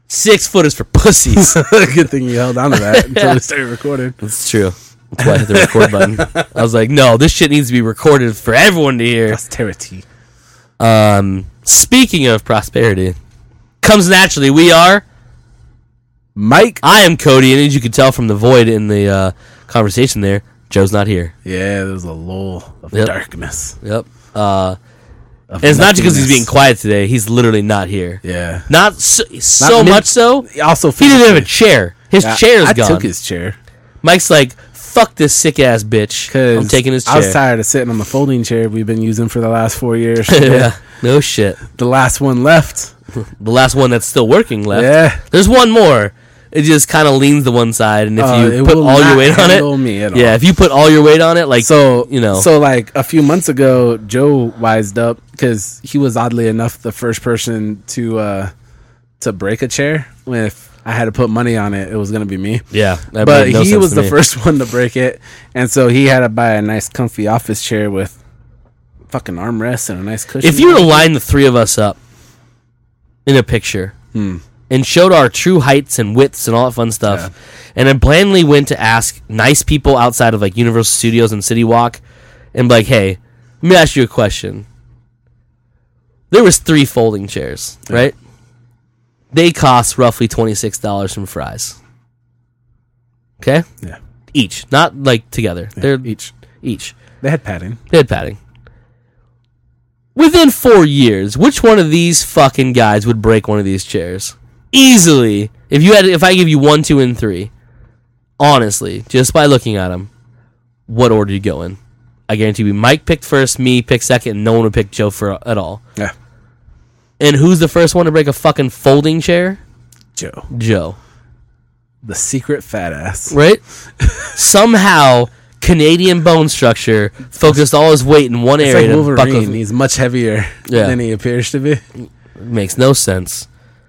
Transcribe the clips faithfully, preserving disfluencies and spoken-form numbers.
Six foot is for pussies. Good thing you held on to that until we started recording. That's true. That's why I hit the record button. I was like, no, this shit needs to be recorded for everyone to hear. Posterity. Um, speaking of prosperity, comes naturally. We are Mike. I am Cody, and as you can tell from the void in the uh, conversation there, Joe's not here. Yeah, there was a lull of Yep. darkness. Yep. Uh, Of and it's not just because he's nothingness. being quiet today. He's literally not here. Yeah. Not so, so mid- much so. Also, He didn't have a chair. His Yeah, chair's I gone. took his chair. Mike's like, fuck this sick ass bitch. Because I'm taking his chair. I was tired of sitting on the folding chair we've been using for the last four years. Yeah. No shit. The last one left. The last one that's still working left. Yeah. There's one more. It just kind of leans to one side, and if Uh, you it put will all your not weight on handle it, me at yeah, all. if you put all your weight on it, like So you know, so like a few months ago, Joe wised up because he was oddly enough the first person to uh, to break a chair. If I had to put money on it, it was gonna be me. yeah, that But made no he sense was to the me. first one to break it, and so he had to buy a nice, comfy office chair with fucking armrests and a nice cushion. If you were to line the three of us up in a picture Hmm. and showed our true heights and widths and all that fun stuff, Yeah. and then blandly went to ask nice people outside of like Universal Studios and City Walk, and be like, hey, let me ask you a question. There was three folding chairs, Yeah. right? They cost roughly twenty-six dollars from Fry's. Okay? yeah, Each. Not like together. yeah, They're each each. they had padding. Head padding. Within four years, which one of these fucking guys would break one of these chairs? Easily. If you had, if I give you one, two, and three, honestly, just by looking at them, what order you go in? I guarantee you, Mike picked first, me picked second, and no one would pick Joe for at all. Yeah, And who's the first one to break a fucking folding chair? Joe, Joe. the secret fat ass. Right? Somehow, Canadian bone structure focused all his weight in one It's area like to buckle. Wolverine. He's much heavier Yeah. than he appears to be. Makes no sense.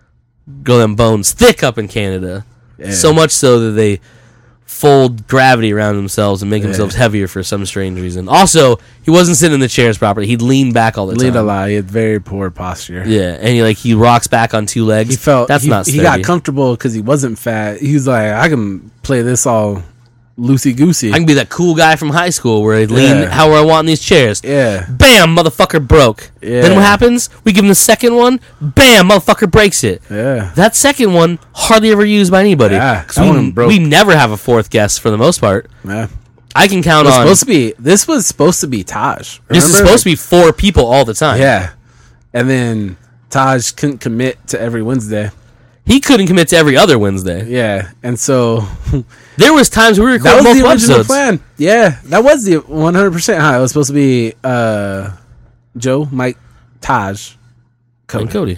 Go them bones thick up in Canada. Yeah. So much so that they fold gravity around themselves and make Yeah. themselves heavier for some strange reason. Also, he wasn't sitting in the chairs properly. He'd lean back all the Lead a time. lot. He had very poor posture. Yeah, and he like he rocks back on two legs. He felt that's he, not he steady. got comfortable because he wasn't fat. He was like, I can play this all loosey goosey. I can be that cool guy from high school where I lean Yeah. however I want in these chairs. Yeah. Bam, motherfucker broke. Yeah. Then what happens? We give him the second one. Bam, motherfucker breaks it. Yeah. That second one hardly ever used by anybody. Yeah, 'Cause that we, one broke. we never have a fourth guest for the most part. Yeah. I can count It was on. supposed to be. This was supposed to be Taj. This is Remember? supposed to be four people all the time. Yeah. And then Taj couldn't commit to every Wednesday. He couldn't commit to every other Wednesday. Yeah. And so There was times we that recorded was the multiple original episodes. plan. Yeah. That was the one hundred percent how it was supposed to be uh, Joe, Mike, Taj, Cody. And Cody.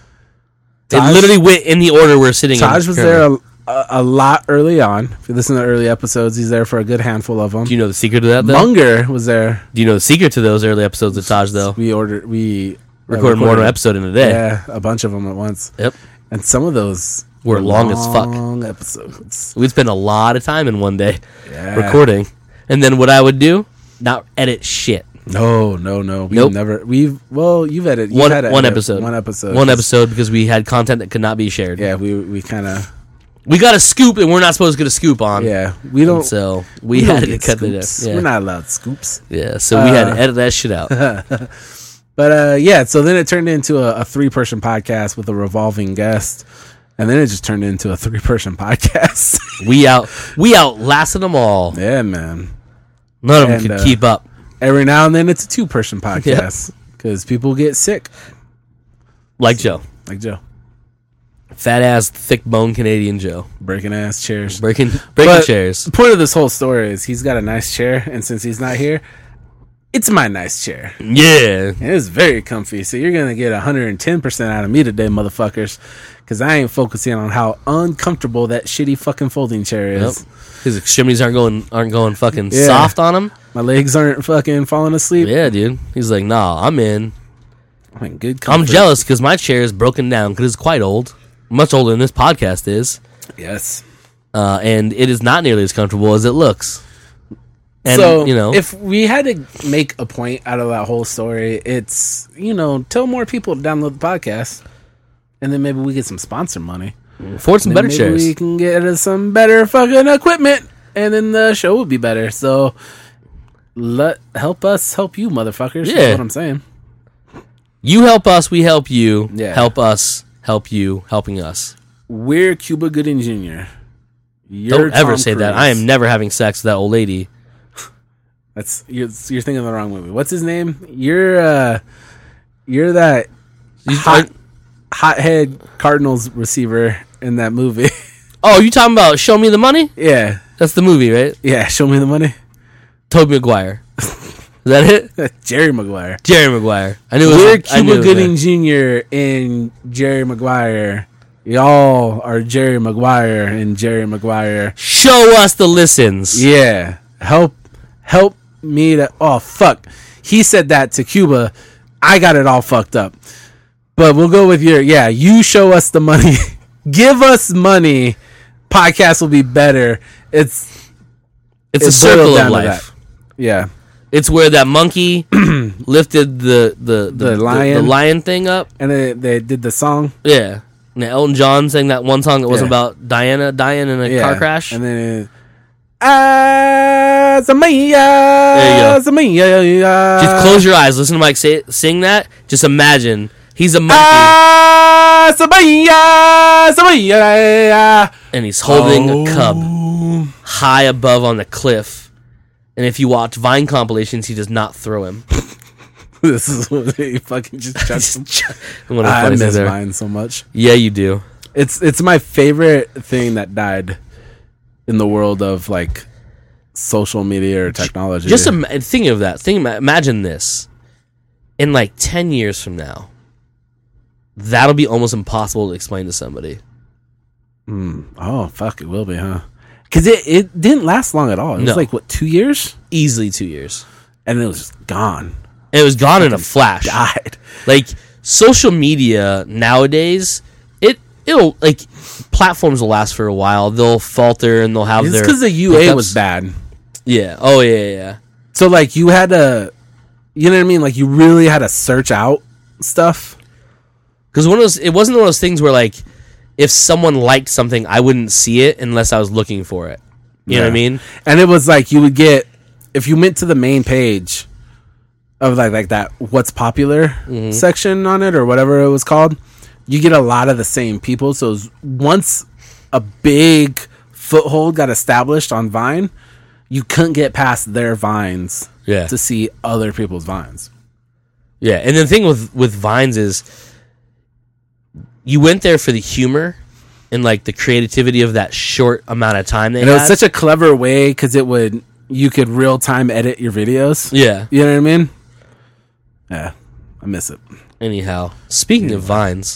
Taj- it literally went in the order we're sitting in. Taj was currently. there a, a, a lot early on. If you listen to the early episodes, he's there for a good handful of them. Do you know the secret to that, though? Munger was there. Do you know the secret to those early episodes of Taj, though? We ordered, we uh, Recorded more than an episode in a day. Yeah, a bunch of them at once. Yep. And some of those Were long as fuck. Long episodes. We'd spend a lot of time in one day Yeah. recording. And then what I would do, not edit shit. No, no, no. We've Nope. never. We've well, you've edited you've One, had to one edit episode. One episode. One episode because we had content that could not be shared. Yeah, we we kind of. We got a scoop and we're not supposed to get a scoop on. Yeah, we don't. And so we, we don't had to get cut it scoops. down. Yeah. We're not allowed scoops. yeah, so we had Uh, to edit that shit out. But uh, yeah, so then it turned into a, a three-person podcast with a revolving guest, and then it just turned into a three-person podcast. we out we outlasted them all. Yeah, man. None of them And, could uh, keep up. Every now and then it's a two-person podcast because people get sick, Like Joe. like Joe, Fat ass, thick bone Canadian Joe. breaking ass chairs. Breaking breaking But chairs. The point of this whole story is he's got a nice chair, and since he's not here, it's my nice chair. Yeah. And it's very comfy, so you're gonna get one hundred ten percent out of me today, motherfuckers, because I ain't focusing on how uncomfortable that shitty fucking folding chair Yep. is. His extremities aren't going aren't going fucking Yeah. soft on him. My legs aren't fucking falling asleep. Yeah, dude. He's like, nah, I'm in. I'm in good comfort. I'm jealous because my chair is broken down because it's quite old, much older than this podcast is, Yes. uh, and it is not nearly as comfortable as it looks. And so you know, if we had to make a point out of that whole story, it's, you know, tell more people to download the podcast, and then maybe we get some sponsor money. afford some Then better maybe chairs. we can get us some better fucking equipment, and then the show will be better. So let help us help you, motherfuckers. Yeah. That's what I'm saying. You help us, we help you. Yeah. Help us, help you, helping us. We're Cuba Gooding Junior You're Don't ever Tom say that. Cruise. I am never having sex with that old lady. That's you're, you're thinking of the wrong movie. What's his name? You're uh, you're that You- hot, hothead Cardinals receiver in that movie. Oh, you talking about Show Me the Money? yeah, That's the movie, right? yeah. Show me the money. Tobey Maguire. Is that it? Jerry Maguire. Jerry Maguire. I knew it was. We're I knew Cuba it was Gooding there. Junior and Jerry Maguire. Y'all are Jerry Maguire and Jerry Maguire. Show us the listens. Yeah, help, help me to. Oh fuck, he said that to Cuba. I got it all fucked up. But we'll go with your. Yeah, you show us the money. Give us money. Podcast will be better. It's It's a it circle boiled of down to life. yeah. It's where that monkey lifted the the, the, The lion. the lion thing up. And they they did the song. Yeah. And Elton John sang that one song that wasn't Yeah. about Diana dying in a Yeah. car crash. And then. Ah, Zamia, There you go. Zamia. Just close your eyes. Listen to Mike say, sing that. Just imagine he's a monkey Ah, Zamia, Zamia. and he's holding Oh. a cub high above on the cliff. And if you watch Vine compilations, he does not throw him. This is what he fucking just chucks him. One of the I funniest miss things there. Vine so much. Yeah, you do. It's it's my favorite thing that died in the world of like social media or technology. Just im- thinking of that. Think, imagine this. In like ten years from now, that'll be almost impossible to explain to somebody. oh fuck, it will be, huh? Because it, it didn't last long at all. It was No. like what, two years, Easily two years. and it was just gone, And it was gone in a flash. died. Like social media nowadays, it it'll like platforms will last for a while. They'll falter and they'll have It's their because the U A hiccups. was bad. Yeah. Oh yeah, yeah, yeah. So like you had to, you know what I mean? Like you really had to search out stuff. Because one of those, it wasn't one of those things where like, if someone liked something, I wouldn't see it unless I was looking for it. You know what I Yeah. mean? And it was like you would get, if you went to the main page of like like that what's popular Mm-hmm. section on it or whatever it was called, you get a lot of the same people. So it was- once a big foothold got established on Vine, you couldn't get past their vines Yeah. to see other people's vines. Yeah, and the thing with with Vines is, you went there for the humor and like the creativity of that short amount of time they And it had. was such a clever way because it would, you could real time edit your videos. yeah. You know what I mean? Yeah, I miss it. Anyhow, speaking of Vines,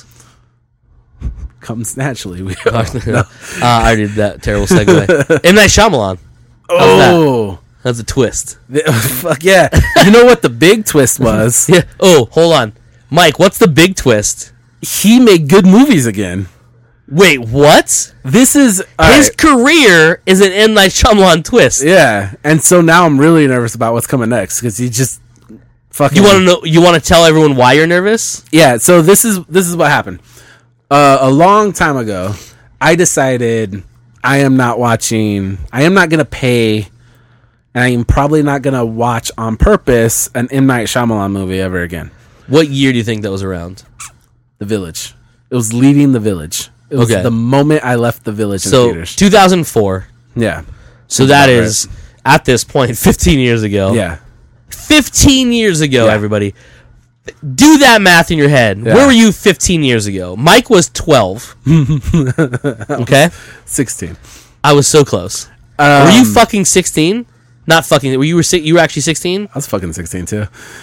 Comes naturally. We uh, I did that terrible segue. M. Night Shyamalan. oh, That's a twist. The- fuck yeah! You know what the big twist was? Yeah. Oh, hold on, Mike. What's the big twist? He made good movies again. Wait, what? This is all His right, career is an M. Night Shyamalan twist. yeah, and so now I'm really nervous about what's coming next because he just fucking. You want to know? You want to tell everyone why you're nervous? Yeah, so this is this is what happened. Uh, a long time ago, I decided I am not watching. I am not gonna pay, and I am probably not gonna watch on purpose an M. Night Shyamalan movie ever again. What year do you think that was around? The Village. It was leaving The Village. It was Okay. the moment I left The Village in So theaters. two thousand four. Yeah, So that about is at this point fifteen years ago. yeah. fifteen years ago, Yeah. everybody. Do that math in your head. Yeah. Where were you fifteen years ago? Mike was twelve. Okay? Sixteen. I was so close. Um, were you fucking sixteen? Not fucking. Were you were si- you were actually sixteen? I was fucking sixteen too.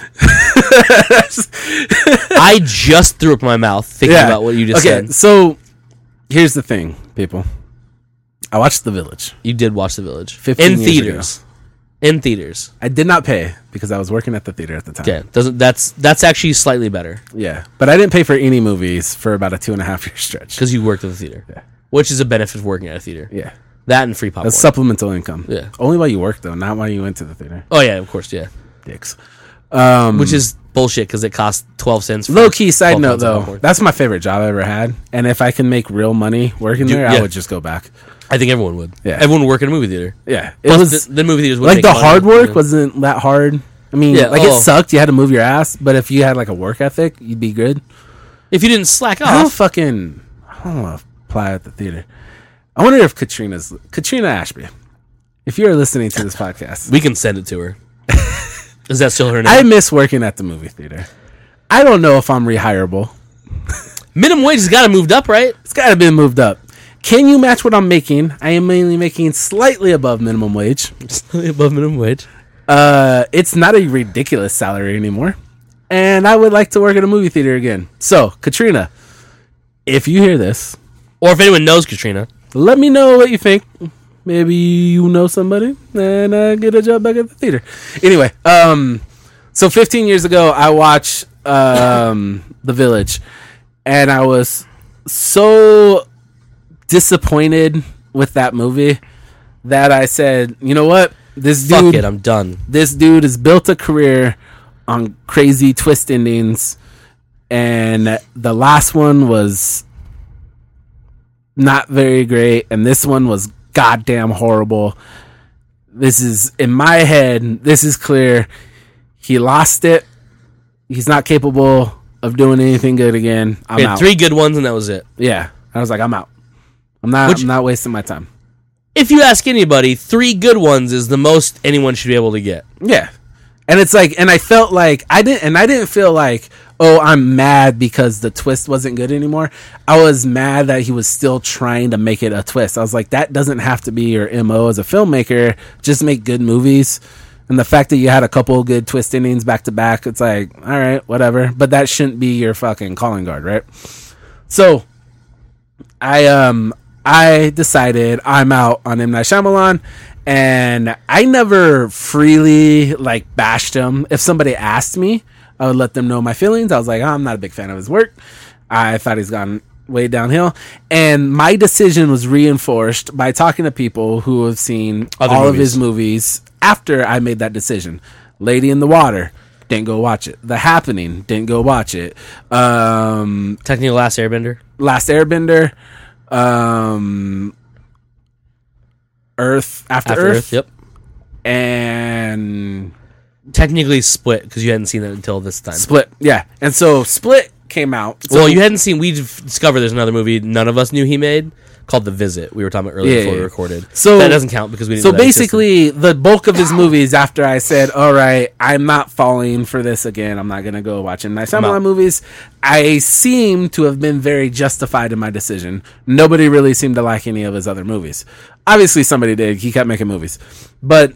I just threw up in my mouth thinking about what you just okay, said. so here's the thing, people. I watched The Village. You did watch The Village fifteen in years theaters. In theaters. I did not pay because I was working at the theater at the time. Okay, doesn't that's that's actually slightly better Yeah, but I didn't pay for any movies for about a two and a half year stretch. because you worked at the theater, Yeah. which is a benefit of working at a theater. Yeah, That and free popcorn. that's supplemental income. Yeah. only while you work though, not while you went to the theater. Oh yeah, of course, yeah. Dicks. Um, Which is bullshit because it costs twelve cents. Low key side twelve note pounds of though, popcorn. that's my favorite job I ever had, and if I can make real money working Dude, there, yeah. I would just go back. I think everyone would. Yeah. Everyone would work in a movie theater. Yeah, it Plus, was the, the movie theaters would like make the money, hard work you know? wasn't that hard. I mean, Yeah, like oh. it sucked. You had to move your ass, but if you had like a work ethic, you'd be good. If you didn't slack I don't off, fucking. I don't want to apply at the theater. I wonder if Katrina's Katrina Ashby. If you're listening to this podcast, we can send it to her. Is that still her name? I miss working at the movie theater. I don't know if I'm rehireable. Minimum wage has got to moved up, right? It's got to be moved up. Can you match what I'm making? I am mainly making slightly above minimum wage. Slightly above minimum wage. Uh, it's not a ridiculous salary anymore, and I would like to work at a movie theater again. So, Katrina, if you hear this, Or if anyone knows Katrina, let me know what you think. Maybe you know somebody and uh, get a job back at the theater. Anyway, um, so fifteen years ago, I watched um, The Village, and I was so disappointed with that movie that I said, you know what? This fuck dude, it, I'm done. this dude has built a career on crazy twist endings, and the last one was not very great, and this one was goddamn horrible. This is, in my head, this is clear. He lost it. He's not capable of doing anything good again. I'm We had out. three good ones, and that was it. Yeah, I was like, I'm out. I'm not. Which- I'm not wasting my time. If you ask anybody, three good ones is the most anyone should be able to get. Yeah. And it's like, and I felt like I didn't, and I didn't feel like, oh, I'm mad because the twist wasn't good anymore. I was mad that he was still trying to make it a twist. I was like, that doesn't have to be your M O as a filmmaker. Just make good movies. And the fact that you had a couple good twist endings back to back, it's like, all right, whatever. But that shouldn't be your fucking calling card, right? So I, um, I decided I'm out on M. Night Shyamalan, and I never freely like bashed him. If somebody asked me, I would let them know my feelings. I was like, oh, I'm not a big fan of his work. I thought he's gone way downhill, and my decision was reinforced by talking to people who have seen Other all movies. of his movies after I made that decision. Lady in the Water, didn't go watch it. The Happening, didn't go watch it. Um, Technically, Last Airbender. Last Airbender, um, Earth After, After Earth, Earth, yep. and Technically Split, because you hadn't seen it until this time. Split. Yeah, and so Split came out. So well, you hadn't seen, we discovered there's another movie none of us knew he made called The Visit. We were talking about earlier Yeah, before yeah. we recorded. So- that doesn't count because we didn't So know that existed. basically, the bulk of his movies, after I said, all right, I'm not falling for this again, I'm not going to go watch Night I'm out. Shyamalan movies, I seem to have been very justified in my decision. Nobody really seemed to like any of his other movies. Obviously, somebody did. He kept making movies. But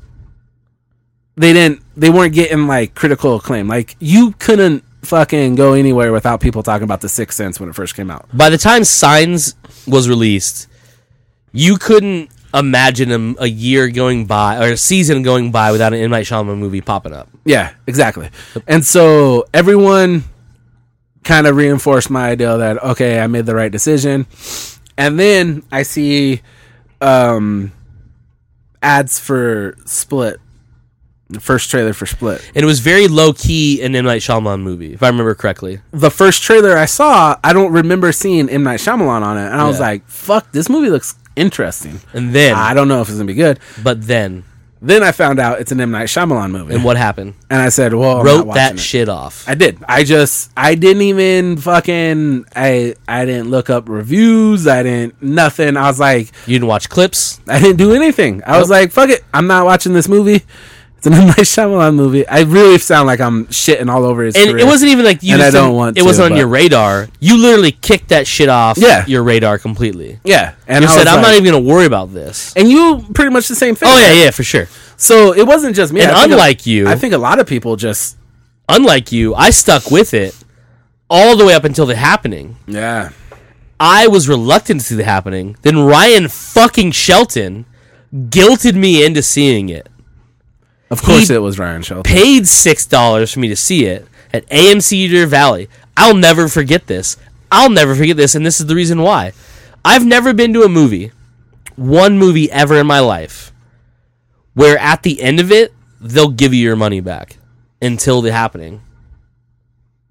they didn't, they weren't getting, like, critical acclaim. Like, you couldn't fucking go anywhere without people talking about The Sixth Sense when it first came out. By the time Signs was released, you couldn't imagine a, a year going by or a season going by without an M. Night Shyamalan movie popping up. Yeah, exactly. And so everyone kind of reinforced my idea that, okay, I made the right decision. And then I see um, ads for Split, the first trailer for Split. And it was very low key an M. Night Shyamalan movie, if I remember correctly. The first trailer I saw, I don't remember seeing M. Night Shyamalan on it. And I was Yeah. like, fuck, this movie looks interesting. And then, I don't know if it's going to be good. but then, Then I found out it's an M. Night Shyamalan movie. and what happened? And I said, well, I'm not Wrote watching that it. shit off. I did. I just I didn't even fucking I I didn't look up reviews. I didn't nothing. I was like You didn't watch clips? I didn't do anything. I was like fuck it. I'm not watching this movie. It's an M. Night Shyamalan movie. I really sound like I'm shitting all over his And career. it wasn't even like you And just I don't didn't- want it to, wasn't on but- your radar. You literally kicked that shit off Yeah. your radar completely. Yeah. And You I said, was I'm not like- even going to worry about this. And you pretty much the same thing. Oh, yeah, right? yeah, for sure. So it wasn't just me. And I think a- unlike you- I think a lot of people just Unlike you, I stuck with it all the way up until The Happening. yeah. I was reluctant to see The Happening. Then Ryan fucking Shelton guilted me into seeing it. Of course He it was Ryan Shelton. Paid six dollars for me to see it at A M C Deer Valley. I'll never forget this. I'll never forget this, and this is the reason why. I've never been to a movie, one movie ever in my life, where at the end of it, they'll give you your money back until The Happening.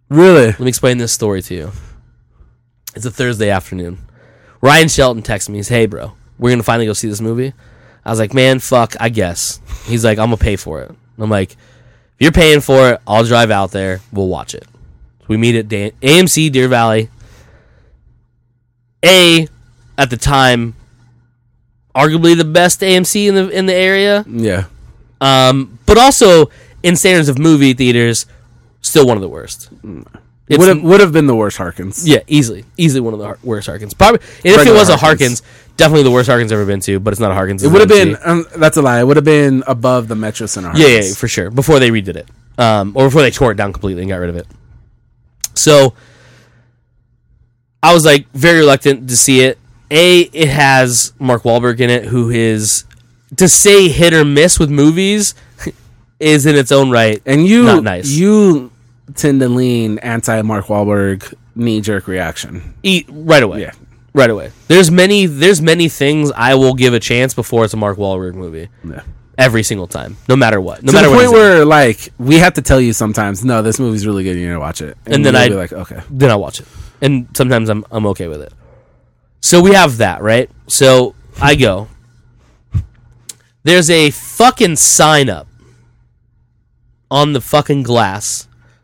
Really? Let me explain this story to you. It's a Thursday afternoon. Ryan Shelton texts me. He's, hey, bro, we're going to finally go see this movie. I was like, man, fuck, I guess. He's like, I'm going to pay for it. I'm like, if you're paying for it, I'll drive out there. We'll watch it. So we meet at Dan- A M C Deer Valley. A, at the time, arguably the best A M C in the in the area. Yeah. Um, but also, in standards of movie theaters, still one of the worst. It would have would have been the worst Harkins. Yeah, easily, easily one of the har- worst Harkins. Probably, and if it Regular was a Harkins. Harkins, definitely the worst Harkins ever been to. But it's not a Harkins. It it's would have an been. M C. Um, that's a lie. It would have been above the Metro Center Yeah, Harkins. yeah, for sure. Before they redid it, um, or before they tore it down completely and got rid of it. So, I was like very reluctant to see it. A, it has Mark Wahlberg in it, who is, to say hit or miss with movies, is in its own right. And you, not nice. You tend to lean anti Mark Wahlberg knee jerk reaction. Eat right away. Yeah. Right away. There's many. There's many things I will give a chance before it's a Mark Wahlberg movie. Yeah. Every single time, no matter what. No to matter the what. point he's in. where like we have to tell you sometimes, no, this movie's really good. You need to watch it, And then you'll I'd- be like, okay, Then I watch it, and sometimes I'm I'm okay with it. So we have that, right? So I go. There's a fucking sign up on the fucking glass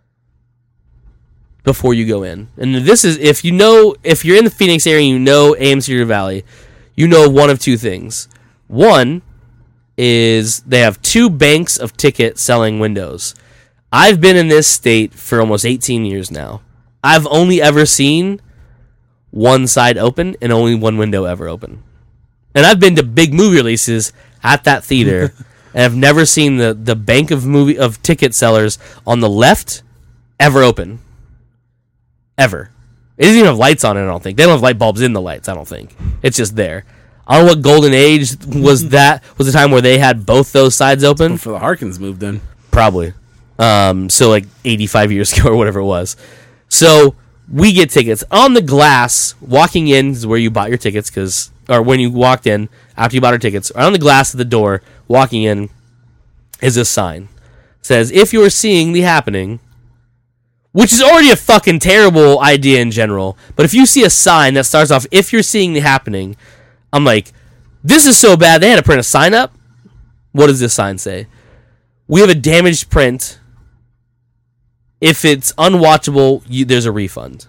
before you go in. And this is, if you know, if you're in the Phoenix area and you know A M C Deer Valley, you know one of two things. One is they have two banks of ticket selling windows. I've been in this state for almost eighteen years now. I've only ever seen one side open and only one window ever open. And I've been to big movie releases at that theater and I've never seen the, the bank of movie of ticket sellers on the left ever open. Ever. It doesn't even have lights on it, I don't think. They don't have light bulbs in the lights, I don't think. It's just there. I don't know what golden age was that. Was the time where they had both those sides open? before the Harkins moved in. Probably. Um, so like eighty-five years ago or whatever it was. So we get tickets. On the glass, walking in is where you bought your tickets, because, or when you walked in, after you bought our tickets, right on the glass of the door, walking in, is a sign. It says, if you're seeing the happening, which is already a fucking terrible idea in general, but if you see a sign that starts off, if you're seeing the happening, I'm like, this is so bad, they had to print a sign up? What does this sign say? We have a damaged print. If it's unwatchable, you, there's a refund.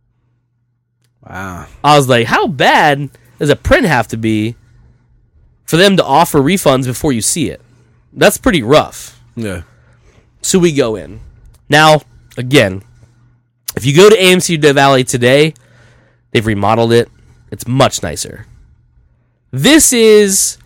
Wow. I was like, how bad does a print have to be for them to offer refunds before you see it? That's pretty rough. Yeah. So we go in. Now, again, if you go to A M C Deer Valley today, they've remodeled it. It's much nicer. This is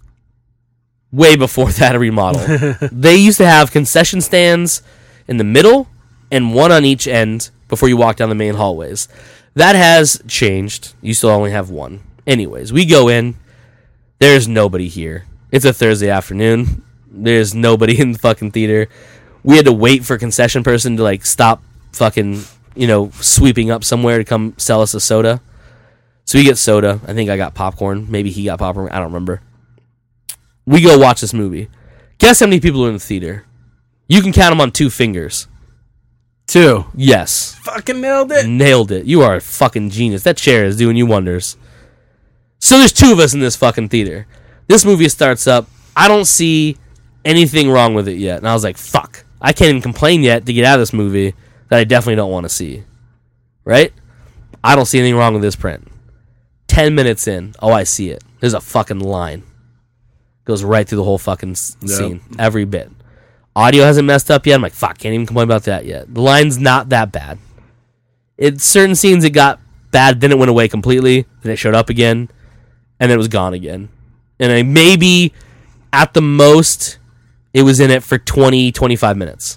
way before that remodel. They used to have concession stands in the middle and one on each end before you walk down the main hallways. That has changed. You still only have one. Anyways, we go in. There's nobody here. It's a Thursday afternoon. There's nobody in the fucking theater. We had to wait for a concession person to like stop fucking, you know, sweeping up somewhere to come sell us a soda. So we get soda. I think I got popcorn. Maybe he got popcorn. I don't remember. We go watch this movie. Guess how many people are in the theater? You can count them on two fingers. Two. Yes. Fucking nailed it. Nailed it. You are a fucking genius. That chair is doing you wonders. So there's two of us in this fucking theater. This movie starts up. I don't see anything wrong with it yet. And I was like, fuck. I can't even complain yet to get out of this movie that I definitely don't want to see. Right? I don't see anything wrong with this print. Ten minutes in. Oh, I see it. There's a fucking line. Goes right through the whole fucking s- Yep. scene. Every bit. Audio hasn't messed up yet. I'm like, fuck, can't even complain about that yet. The line's not that bad. It certain scenes it got bad, then it went away completely, then it showed up again, and then it was gone again. And I, maybe at the most, it was in it for twenty, twenty-five minutes.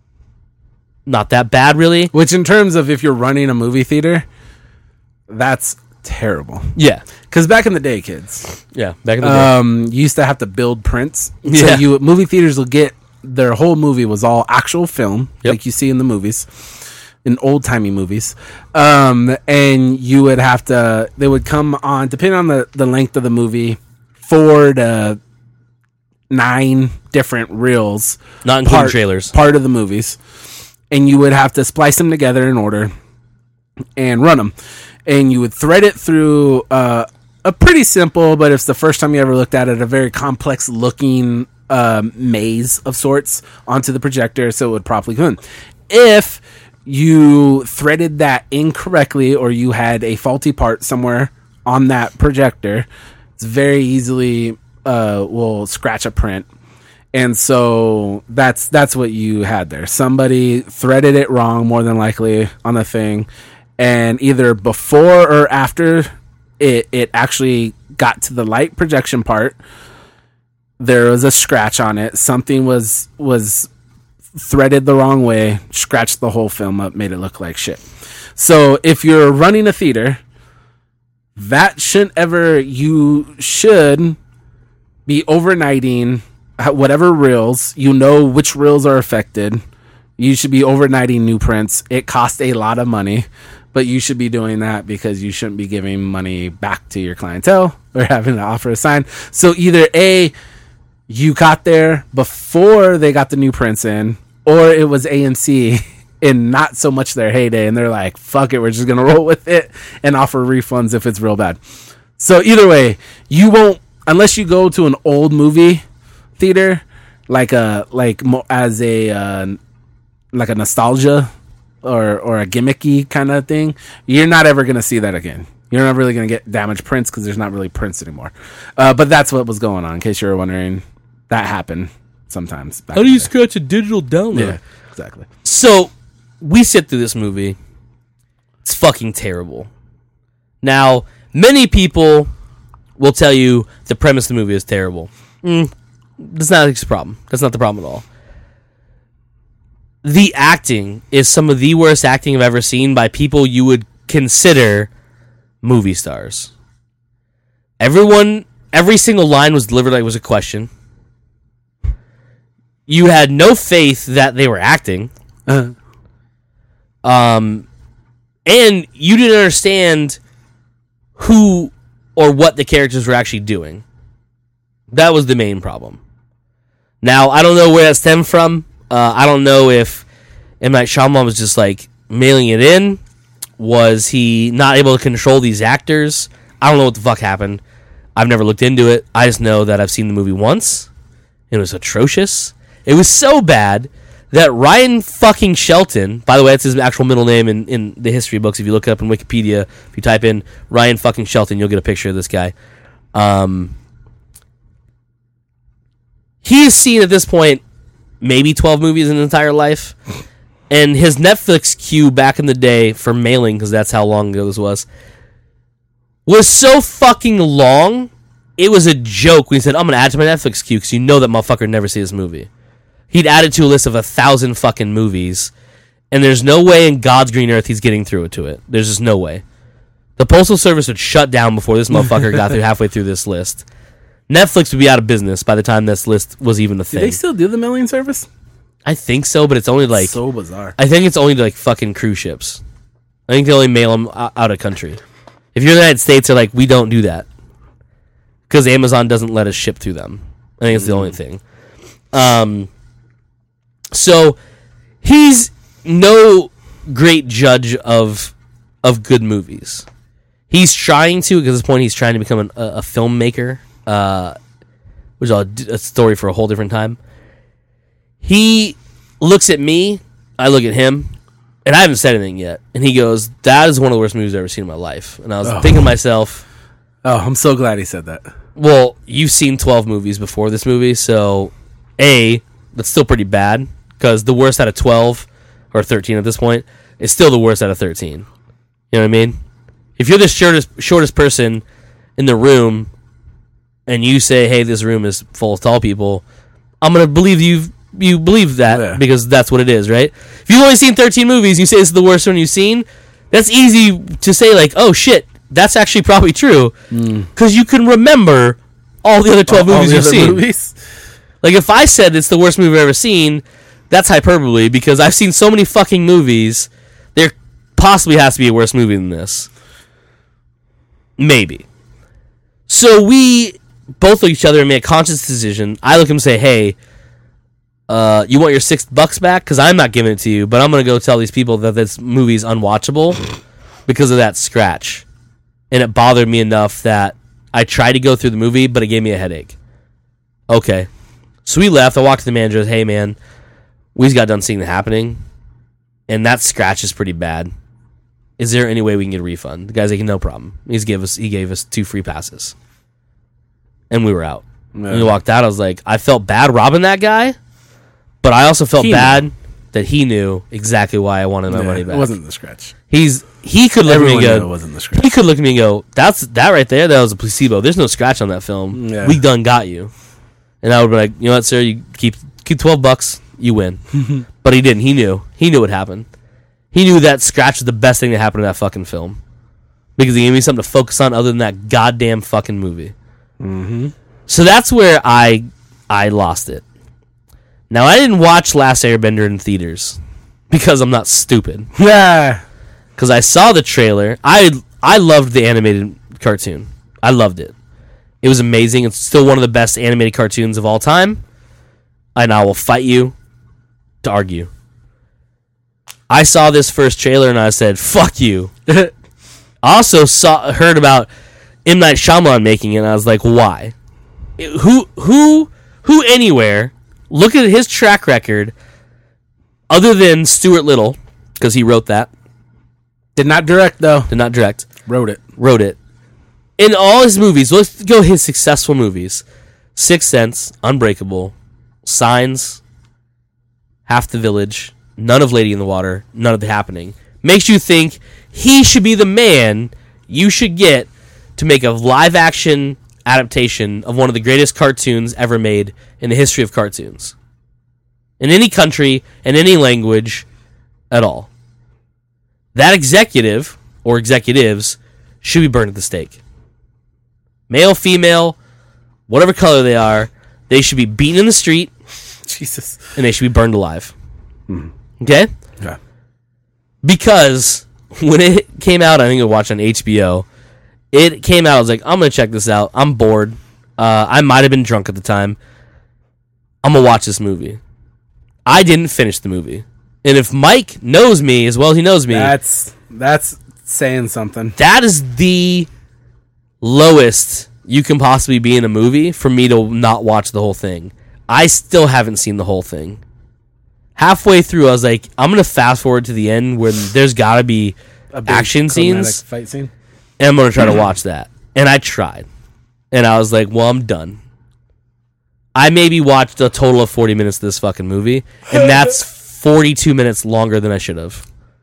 Not that bad, really. Which, in terms of if you're running a movie theater, that's terrible. Yeah. Because back in the day, kids, Yeah. Back in the day. um, you used to have to build prints. So Yeah. you movie theaters will get their whole movie was all actual film, Yep. like you see in the movies, in old timey movies. Um, and you would have to. They would come on, depending on the the length of the movie, four to nine different reels. Not including part, trailers. Part of the movies. and you would have to splice them together in order and run them. And you would thread it through uh, a pretty simple, but it's the first time you ever looked at it, a very complex looking uh, maze of sorts onto the projector, so it would properly go in. If you threaded that incorrectly, or you had a faulty part somewhere on that projector, it's very easily uh, will scratch a print. And so that's that's what you had there. Somebody threaded it wrong, more than likely, on the thing. And either before or after it, it actually got to the light projection part, there was a scratch on it. Something was was threaded the wrong way, scratched the whole film up, made it look like shit. So if you're running a theater, that shouldn't ever, you should be overnighting whatever reels. You know which reels are affected. You should be overnighting new prints. It costs a lot of money, but you should be doing that because you shouldn't be giving money back to your clientele or having to offer a sign. So either A, you got there before they got the new prints in, or it was A M C in not so much their heyday, and they're like, fuck it, we're just going to roll with it and offer refunds if it's real bad. So either way, you won't, unless you go to an old movie theater, like a, like mo- as a, uh, like a nostalgia or, or a gimmicky kind of thing, you're not ever going to see that again. You're not really going to get damaged prints because there's not really prints anymore. Uh, but that's what was going on, in case you were wondering. That happened sometimes. How do you scratch a digital download? Yeah, exactly. So we sit through this movie. It's fucking terrible. Now, many people will tell you the premise of the movie is terrible. Mm, that's not the problem. That's not the problem at all. The acting is some of the worst acting I've ever seen by people you would consider movie stars. Everyone, every single line was delivered like it was a question. You had no faith that they were acting. Uh-huh. Um, and you didn't understand who or what the characters were actually doing. That was the main problem. Now, I don't know where that stemmed from. Uh, I don't know if M. Night Shyamalan was just like mailing it in. Was he not able to control these actors? I don't know what the fuck happened. I've never looked into it. I just know that I've seen the movie once. It was atrocious. It was so bad that Ryan fucking Shelton, by the way, that's his actual middle name in, in the history books. If you look it up in Wikipedia, if you type in Ryan fucking Shelton, you'll get a picture of this guy. Um, he has seen at this point maybe twelve movies in his entire life. And his Netflix queue back in the day for mailing, because that's how long ago this was, was so fucking long, it was a joke when he said, I'm going to add to my Netflix queue, because you know that motherfucker never see this movie. He'd added to a list of a thousand fucking movies, and there's no way in God's green earth he's getting through it to it. There's just no way. The Postal Service would shut down before this motherfucker got through halfway through this list. Netflix would be out of business by the time this list was even a thing. Do they still do the mailing service? I think so, but it's only like... So bizarre. I think it's only like fucking cruise ships. I think they only mail them out of country. If you're in the United States, they're like, we don't do that. Because Amazon doesn't let us ship through them. I think it's the mm. only thing. Um... So, he's no great judge of of good movies. He's trying to, because at this point he's trying to become an, a, a filmmaker, uh, which is a, a story for a whole different time. He looks at me, I look at him, and I haven't said anything yet. And he goes, that is one of the worst movies I've ever seen in my life. And I was oh. thinking to myself... Oh, I'm so glad he said that. Well, you've seen twelve movies before this movie, so A, that's still pretty bad. Because the worst out of twelve, or thirteen at this point, is still the worst out of thirteen. You know what I mean? If you're the shortest, shortest person in the room, and you say, hey, this room is full of tall people, I'm going to believe you you believe that, yeah. because that's what it is, right? If you've only seen thirteen movies, and you say this is the worst one you've seen, that's easy to say, like, oh, shit, that's actually probably true. Because mm. you can remember all the other twelve all, movies all you've seen. Movies? Like, if I said it's the worst movie I've ever seen... That's hyperbole, because I've seen so many fucking movies, there possibly has to be a worse movie than this. Maybe. So we both look at each other and make a conscious decision. I look at him and say, hey, uh, you want your six bucks back? Because I'm not giving it to you, but I'm going to go tell these people that this movie's unwatchable because of that scratch. And it bothered me enough that I tried to go through the movie, but it gave me a headache. Okay. So we left. I walked to the manager. Hey, man, we just got done seeing The Happening, and that scratch is pretty bad. Is there any way we can get a refund? The guy's like, no problem. He's gave us, he gave us two free passes. And we were out. Yeah. When we walked out, I was like, I felt bad robbing that guy, but I also felt he bad knew. that he knew exactly why I wanted my yeah, money back. It wasn't the scratch. He's He could look Everyone at me and knew go, it wasn't the scratch. He could look at me and go, that's that right there, that was a placebo. There's no scratch on that film. Yeah. We done got you. And I would be like, you know what, sir, you keep keep twelve bucks, you win. But he didn't. He knew. He knew what happened. He knew that scratch was the best thing that happened in that fucking film. Because he gave me something to focus on other than that goddamn fucking movie. Mm-hmm. So that's where I I lost it. Now, I didn't watch Last Airbender in theaters because I'm not stupid. Yeah. Because I saw the trailer. I I loved the animated cartoon. I loved it. It was amazing. It's still one of the best animated cartoons of all time. And I will fight you to argue. I saw this first trailer and I said, fuck you. I also saw heard about M. Night Shyamalan making it, and I was like, why? Who, who, who anywhere, look at his track record, other than Stuart Little, because he wrote that. Did not direct, though. Did not direct. Wrote it. Wrote it. In all his movies, let's go his successful movies. Sixth Sense, Unbreakable, Signs, Half the Village, none of Lady in the Water, none of The Happening. Makes you think he should be the man you should get to make a live-action adaptation of one of the greatest cartoons ever made in the history of cartoons. In any country, in any language, at all. That executive, or executives, should be burned at the stake. Male, female, whatever color they are, they should be beaten in the street. Jesus. And they should be burned alive. Hmm. Okay? Yeah. Because when it came out, I think I watched on H B O. It came out, I was like, I'm going to check this out. I'm bored. Uh, I might have been drunk at the time. I'm going to watch this movie. I didn't finish the movie. And if Mike knows me as well as he knows me... That's that's saying something. That is the lowest you can possibly be in a movie for me to not watch the whole thing. I still haven't seen the whole thing. Halfway through, I was like, I'm going to fast forward to the end where there's got to be a big action scenes. Fight scene. And I'm going to try to watch that. And I tried. And I was like, well, I'm done. I maybe watched a total of forty minutes of this fucking movie. And that's forty-two minutes longer than I should have.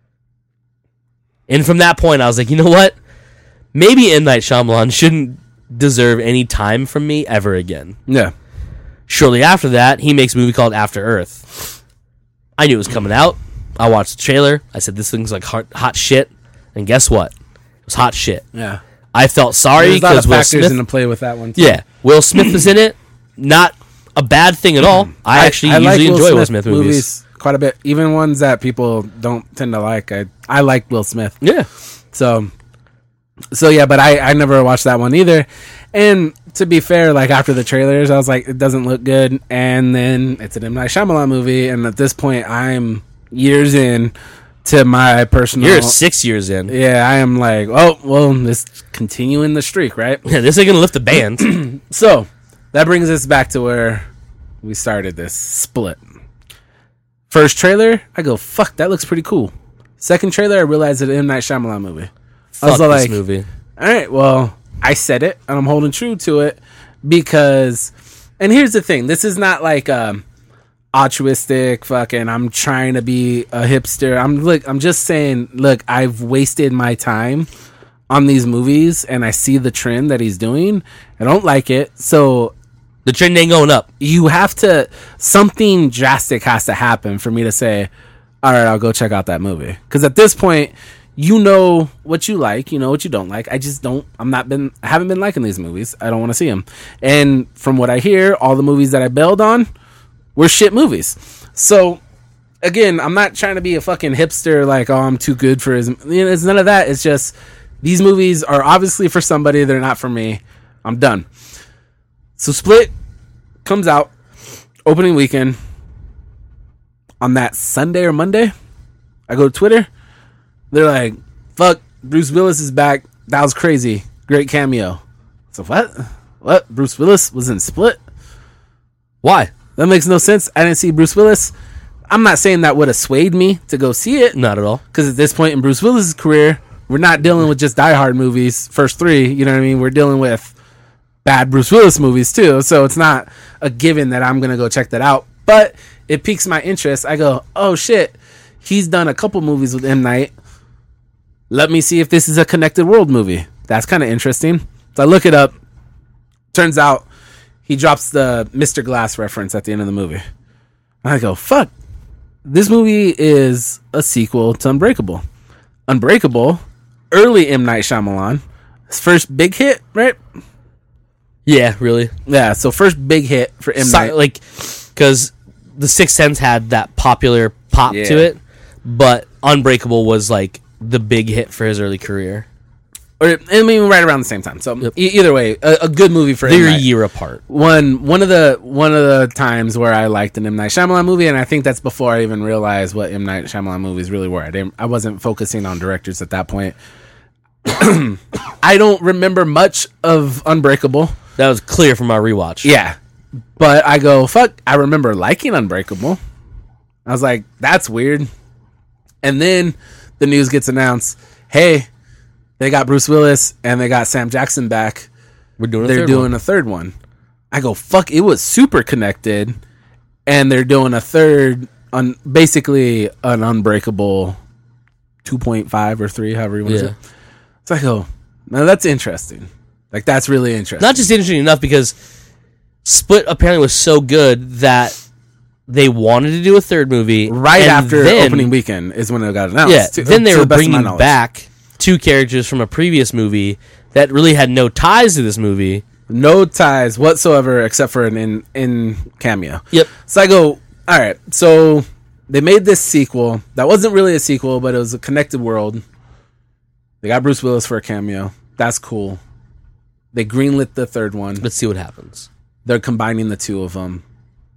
And from that point, I was like, you know what? Maybe M. Night Shyamalan shouldn't deserve any time from me ever again. Yeah. Shortly after that, he makes a movie called After Earth. I knew it was coming out. I watched the trailer. I said, this thing's like hot, hot shit. And guess what? It was hot shit. Yeah. I felt sorry because Will Smith... There's in the play with that one, too. Yeah. Will Smith was in it. Not a bad thing at all. I, I actually I usually like Will enjoy Smith Will Smith movies. movies. Quite a bit. Even ones that people don't tend to like. I, I like Will Smith. Yeah. So... So yeah, but I, I never watched that one either. And to be fair, like after the trailers, I was like, it doesn't look good. And then it's an M. Night Shyamalan movie, and at this point, I'm years in to my personal. You're six years in. Yeah, I am like, oh well, this continuing the streak, right? Yeah, this ain't gonna lift the band. So that brings us back to where we started this split. First trailer, I go, fuck, that looks pretty cool. Second trailer, I realized it's an M. Night Shyamalan movie. Fuck I was this like, movie. All right, well, I said it, and I'm holding true to it because, and here's the thing, this is not like um, altruistic fucking, I'm trying to be a hipster. I'm look, I'm just saying, look, I've wasted my time on these movies, and I see the trend that he's doing. I don't like it, so... The trend ain't going up. You have to, something drastic has to happen for me to say, all right, I'll go check out that movie. Because at this point... You know what you like, you know what you don't like. I just don't, I'm not been, I haven't been liking these movies. I don't want to see them. And from what I hear, all the movies that I bailed on were shit movies. So, again, I'm not trying to be a fucking hipster, like, oh, I'm too good for his, you know, it's none of that. It's just, these movies are obviously for somebody, they're not for me. I'm done. So, Split comes out, opening weekend, on that Sunday or Monday, I go to Twitter. They're like, fuck, Bruce Willis is back. That was crazy. Great cameo. So what? What? Bruce Willis was in Split? Why? That makes no sense. I didn't see Bruce Willis. I'm not saying that would have swayed me to go see it. Not at all. Because at this point in Bruce Willis's career, we're not dealing with just Die Hard movies, first three, you know what I mean? We're dealing with bad Bruce Willis movies too. So it's not a given that I'm going to go check that out. But it piques my interest. I go, oh shit, he's done a couple movies with M. Night. Let me see if this is a Connected World movie. That's kind of interesting. So I look it up. Turns out he drops the Mister Glass reference at the end of the movie. I go, fuck. This movie is a sequel to Unbreakable. Unbreakable, early M. Night Shyamalan. His first big hit, right? Yeah, really. Yeah, so first big hit for M. Si- Night. like, because The Sixth Sense had that popular pop Yeah. to it, but Unbreakable was like the big hit for his early career. Or, I mean, right around the same time. So Yep. e- either way, a, a good movie for M. They're a Night. year apart. One one of the one of the times where I liked an M. Night Shyamalan movie, and I think that's before I even realized what M. Night Shyamalan movies really were. I didn't. I wasn't focusing on directors at that point. I don't remember much of Unbreakable. That was clear from our rewatch. Yeah, but I go fuck. I remember liking Unbreakable. I was like, that's weird. And then the news gets announced. Hey, they got Bruce Willis and they got Sam Jackson back. We're doing a They're third doing one. a third one. I go, fuck, it was super connected. And they're doing a third, on basically an Unbreakable two point five or three, however you want to Yeah. say it. So I go, now that's interesting. Like, that's really interesting. Not just interesting enough because Split apparently was so good that they wanted to do a third movie. right and after then, opening weekend is when it got announced. Yeah, to- then they to were the best of my bringing knowledge. back two characters from a previous movie that really had no ties to this movie. No ties whatsoever except for an in, in cameo. Yep. So I go, all right, so they made this sequel. That wasn't really a sequel, but it was a connected world. They got Bruce Willis for a cameo. That's cool. They greenlit the third one. Let's see what happens. They're combining the two of them.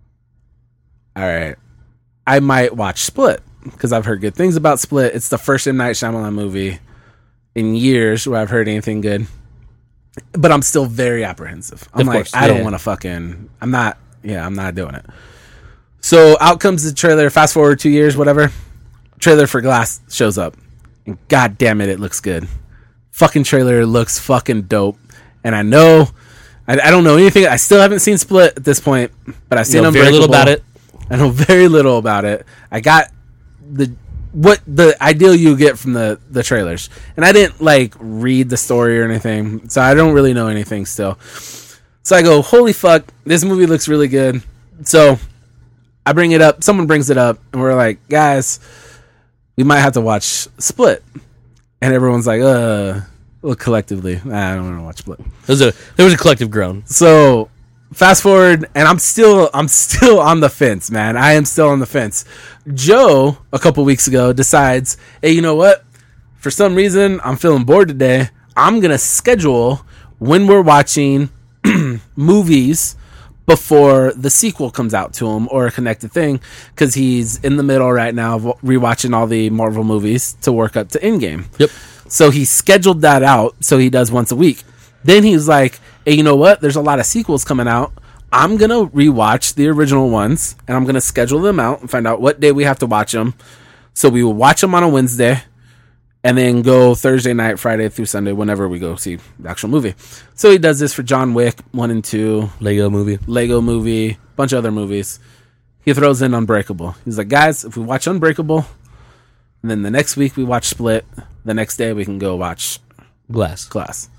All right. I might watch Split because I've heard good things about Split. It's the first M. Night Shyamalan movie in years where I've heard anything good. But I'm still very apprehensive. I'm Of like, course, I don't yeah. want to fucking... I'm not... Yeah, I'm not doing it. So out comes the trailer. Fast forward two years, whatever. Trailer for Glass shows up. And god damn it, it looks good. Fucking trailer looks fucking dope. And I know... I, I don't know anything. I still haven't seen Split at this point. But I've seen Know very little Unbreakable. about it. I know very little about it. I got the what the ideal you get from the the trailers, and I didn't like read the story or anything, so I don't really know anything still. So I go, holy fuck, this movie looks really good. So I bring it up. Someone brings it up, and we're like, guys, we might have to watch Split, and everyone's like, uh, well, collectively, I don't want to watch Split. There was a there was a collective groan. So fast forward, and I'm still I'm still on the fence, man. I am still on the fence. Joe, a couple weeks ago, decides, hey, you know what? For some reason, I'm feeling bored today. I'm gonna schedule when we're watching movies before the sequel comes out to him or a connected thing, because he's in the middle right now of rewatching all the Marvel movies to work up to Endgame. Yep. So he scheduled that out so he does once a week. Then he was like, hey, you know what? There's a lot of sequels coming out. I'm going to rewatch the original ones, and I'm going to schedule them out and find out what day we have to watch them. So we will watch them on a Wednesday and then go Thursday night, Friday through Sunday, whenever we go see the actual movie. So he does this for John Wick one and two, Lego movie. Lego movie, bunch of other movies. He throws in Unbreakable. He's like, guys, if we watch Unbreakable, and then the next week we watch Split, the next day we can go watch Glass. Glass.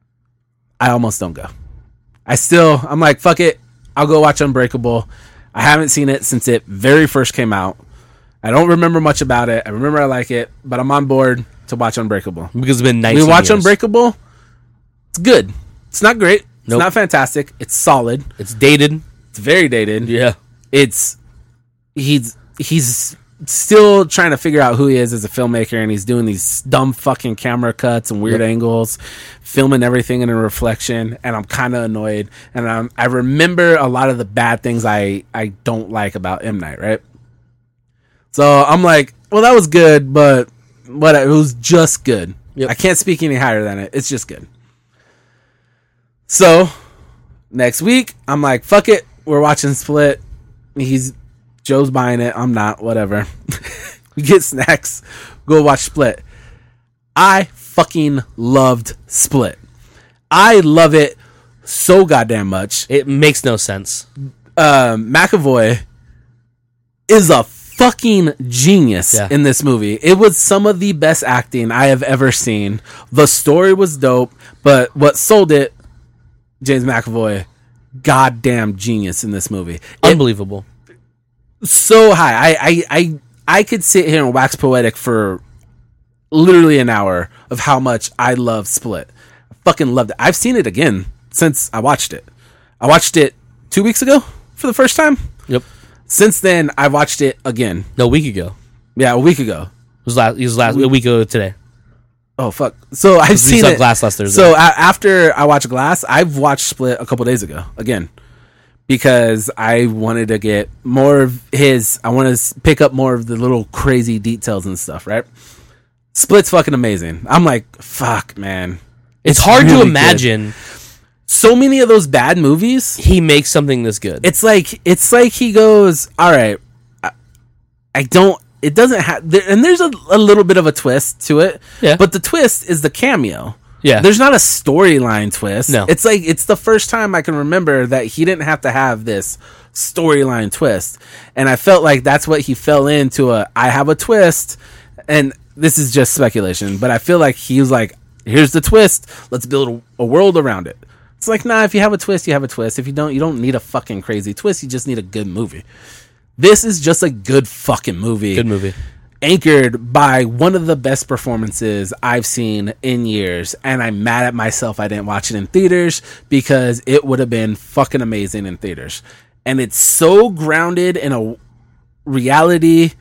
I almost don't go. I still, I'm like, fuck it. I'll go watch Unbreakable. I haven't seen it since it very first came out. I don't remember much about it. I remember I like it, but I'm on board to watch Unbreakable. Because it's been nineteen We watch years. Unbreakable. It's good. It's not great. It's Nope. not fantastic. It's solid. It's dated. It's very dated. Yeah. It's he's he's still trying to figure out who he is as a filmmaker, and he's doing these dumb fucking camera cuts and weird Yep. angles, filming everything in a reflection, and I'm kind of annoyed. And I'm, I remember a lot of the bad things I, I don't like about M. Night, right? So I'm like, well, that was good, but what it was just good. Yep. I can't speak any higher than it. It's just good. So next week, I'm like, fuck it. We're watching Split. He's Joe's buying it. I'm not. Whatever. We get snacks. Go watch Split. I fucking loved Split. I love it so goddamn much. It makes no sense. Um, McAvoy is a fucking genius Yeah. in this movie. It was some of the best acting I have ever seen. The story was dope, but what sold it, James McAvoy, goddamn genius in this movie. It, Unbelievable. so high. I, I, I, I could sit here and wax poetic for literally an hour of how much I love Split. I fucking loved it. I've seen it again since I watched it. I watched it two weeks ago for the first time. Yep. Since then, I watched it again. No, a week ago. Yeah, a week ago. It was last. It was last a week ago today. Oh fuck! So I've We seen saw it. Glass last Thursday. So a- after I watched Glass, I've watched Split a couple days ago again because I wanted to get more of his. I want to pick up more of the little crazy details and stuff. Right? Split's fucking amazing. I'm like, fuck, man. It's hard really to good. imagine So many of those bad movies. he makes something this good. It's like it's like he goes, all right. I, I don't. It doesn't have, there, and there's a, a little bit of a twist to it. Yeah. But the twist is the cameo. Yeah. There's not a storyline twist. No. It's like it's the first time I can remember that he didn't have to have this storyline twist, and I felt like that's what he fell into. A I have a twist, and this is just speculation, but I feel like he was like, here's the twist. Let's build a, a world around it. It's like, nah, if you have a twist, you have a twist. If you don't, you don't need a fucking crazy twist. You just need a good movie. This is just a good fucking movie. Good movie. Anchored by one of the best performances I've seen in years. And I'm mad at myself I didn't watch it in theaters because it would have been fucking amazing in theaters. And it's so grounded in a reality.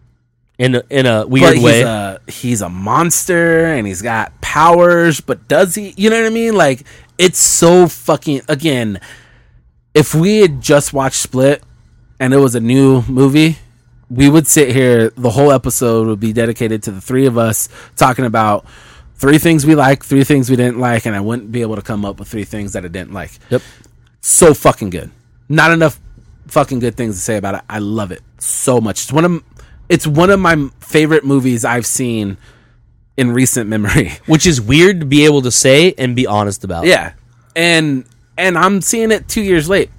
In a, in a weird But way. he's a, he's a monster and he's got powers, but does he? You know what I mean? Like, it's so fucking, again, if we had just watched Split and it was a new movie, we would sit here, the whole episode would be dedicated to the three of us talking about three things we like, three things we didn't like, and I wouldn't be able to come up with three things that I didn't like. Yep. So fucking good. Not enough fucking good things to say about it. I love it so much. It's one of it's one of my favorite movies I've seen in recent memory. Which is weird to be able to say and be honest about. Yeah. And and I'm seeing it two years late.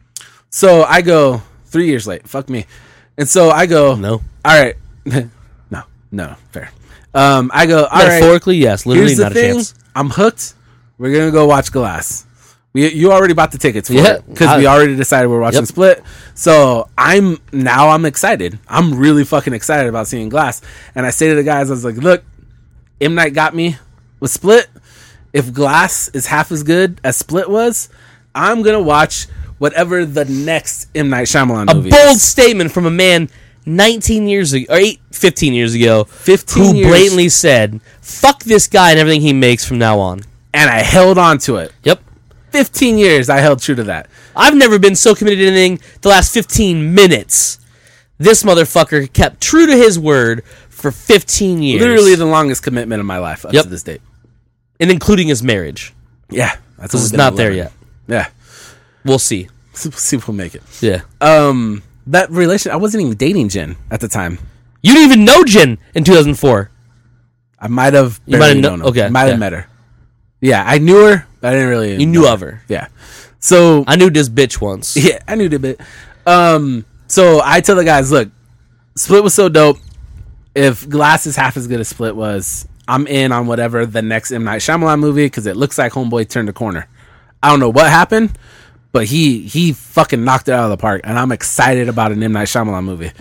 So I go three years late. Fuck me. And so I go, No. all right. no, no, fair. Um, I go, all right. Metaphorically, yes. Literally, Here's the not a thing. chance. I'm hooked. We're gonna go watch Glass. We you already bought the tickets for Yeah, it because I- we already decided we're watching Yep. Split. So I'm now I'm excited. I'm really fucking excited about seeing Glass. And I say to the guys, I was like, look, M Night got me with Split. If Glass is half as good as Split was, I'm gonna watch whatever the next M Night Shyamalan A movie bold is. statement from a man nineteen years ago, or eight, fifteen years ago, fifteen who years. blatantly said, fuck this guy and everything he makes from now on. And I held on to it. Yep. fifteen years I held true to that. I've never been so committed to anything the last fifteen minutes. This motherfucker kept true to his word for fifteen years. Literally the longest commitment of my life up Yep. to this date. And including his marriage. Yeah. That's Because only it's been not there eleven. yet. Yeah. We'll see. We'll see if we'll make it. Yeah. Um, that relation, I wasn't even dating Jen at the time. You didn't even know Jen in two thousand four. I might have. You might barely have kno- known her. okay, Might yeah. have met her. Yeah, I knew her, but I didn't really. You know knew of her. Yeah. So I knew this bitch once. yeah, I knew the bit. Um, so I tell the guys, look, Split was so dope. If Glass is half as good as Split was, I'm in on whatever the next M Night Shyamalan movie because it looks like Homeboy turned the corner. I don't know what happened, but he he fucking knocked it out of the park, and I'm excited about an M Night Shyamalan movie.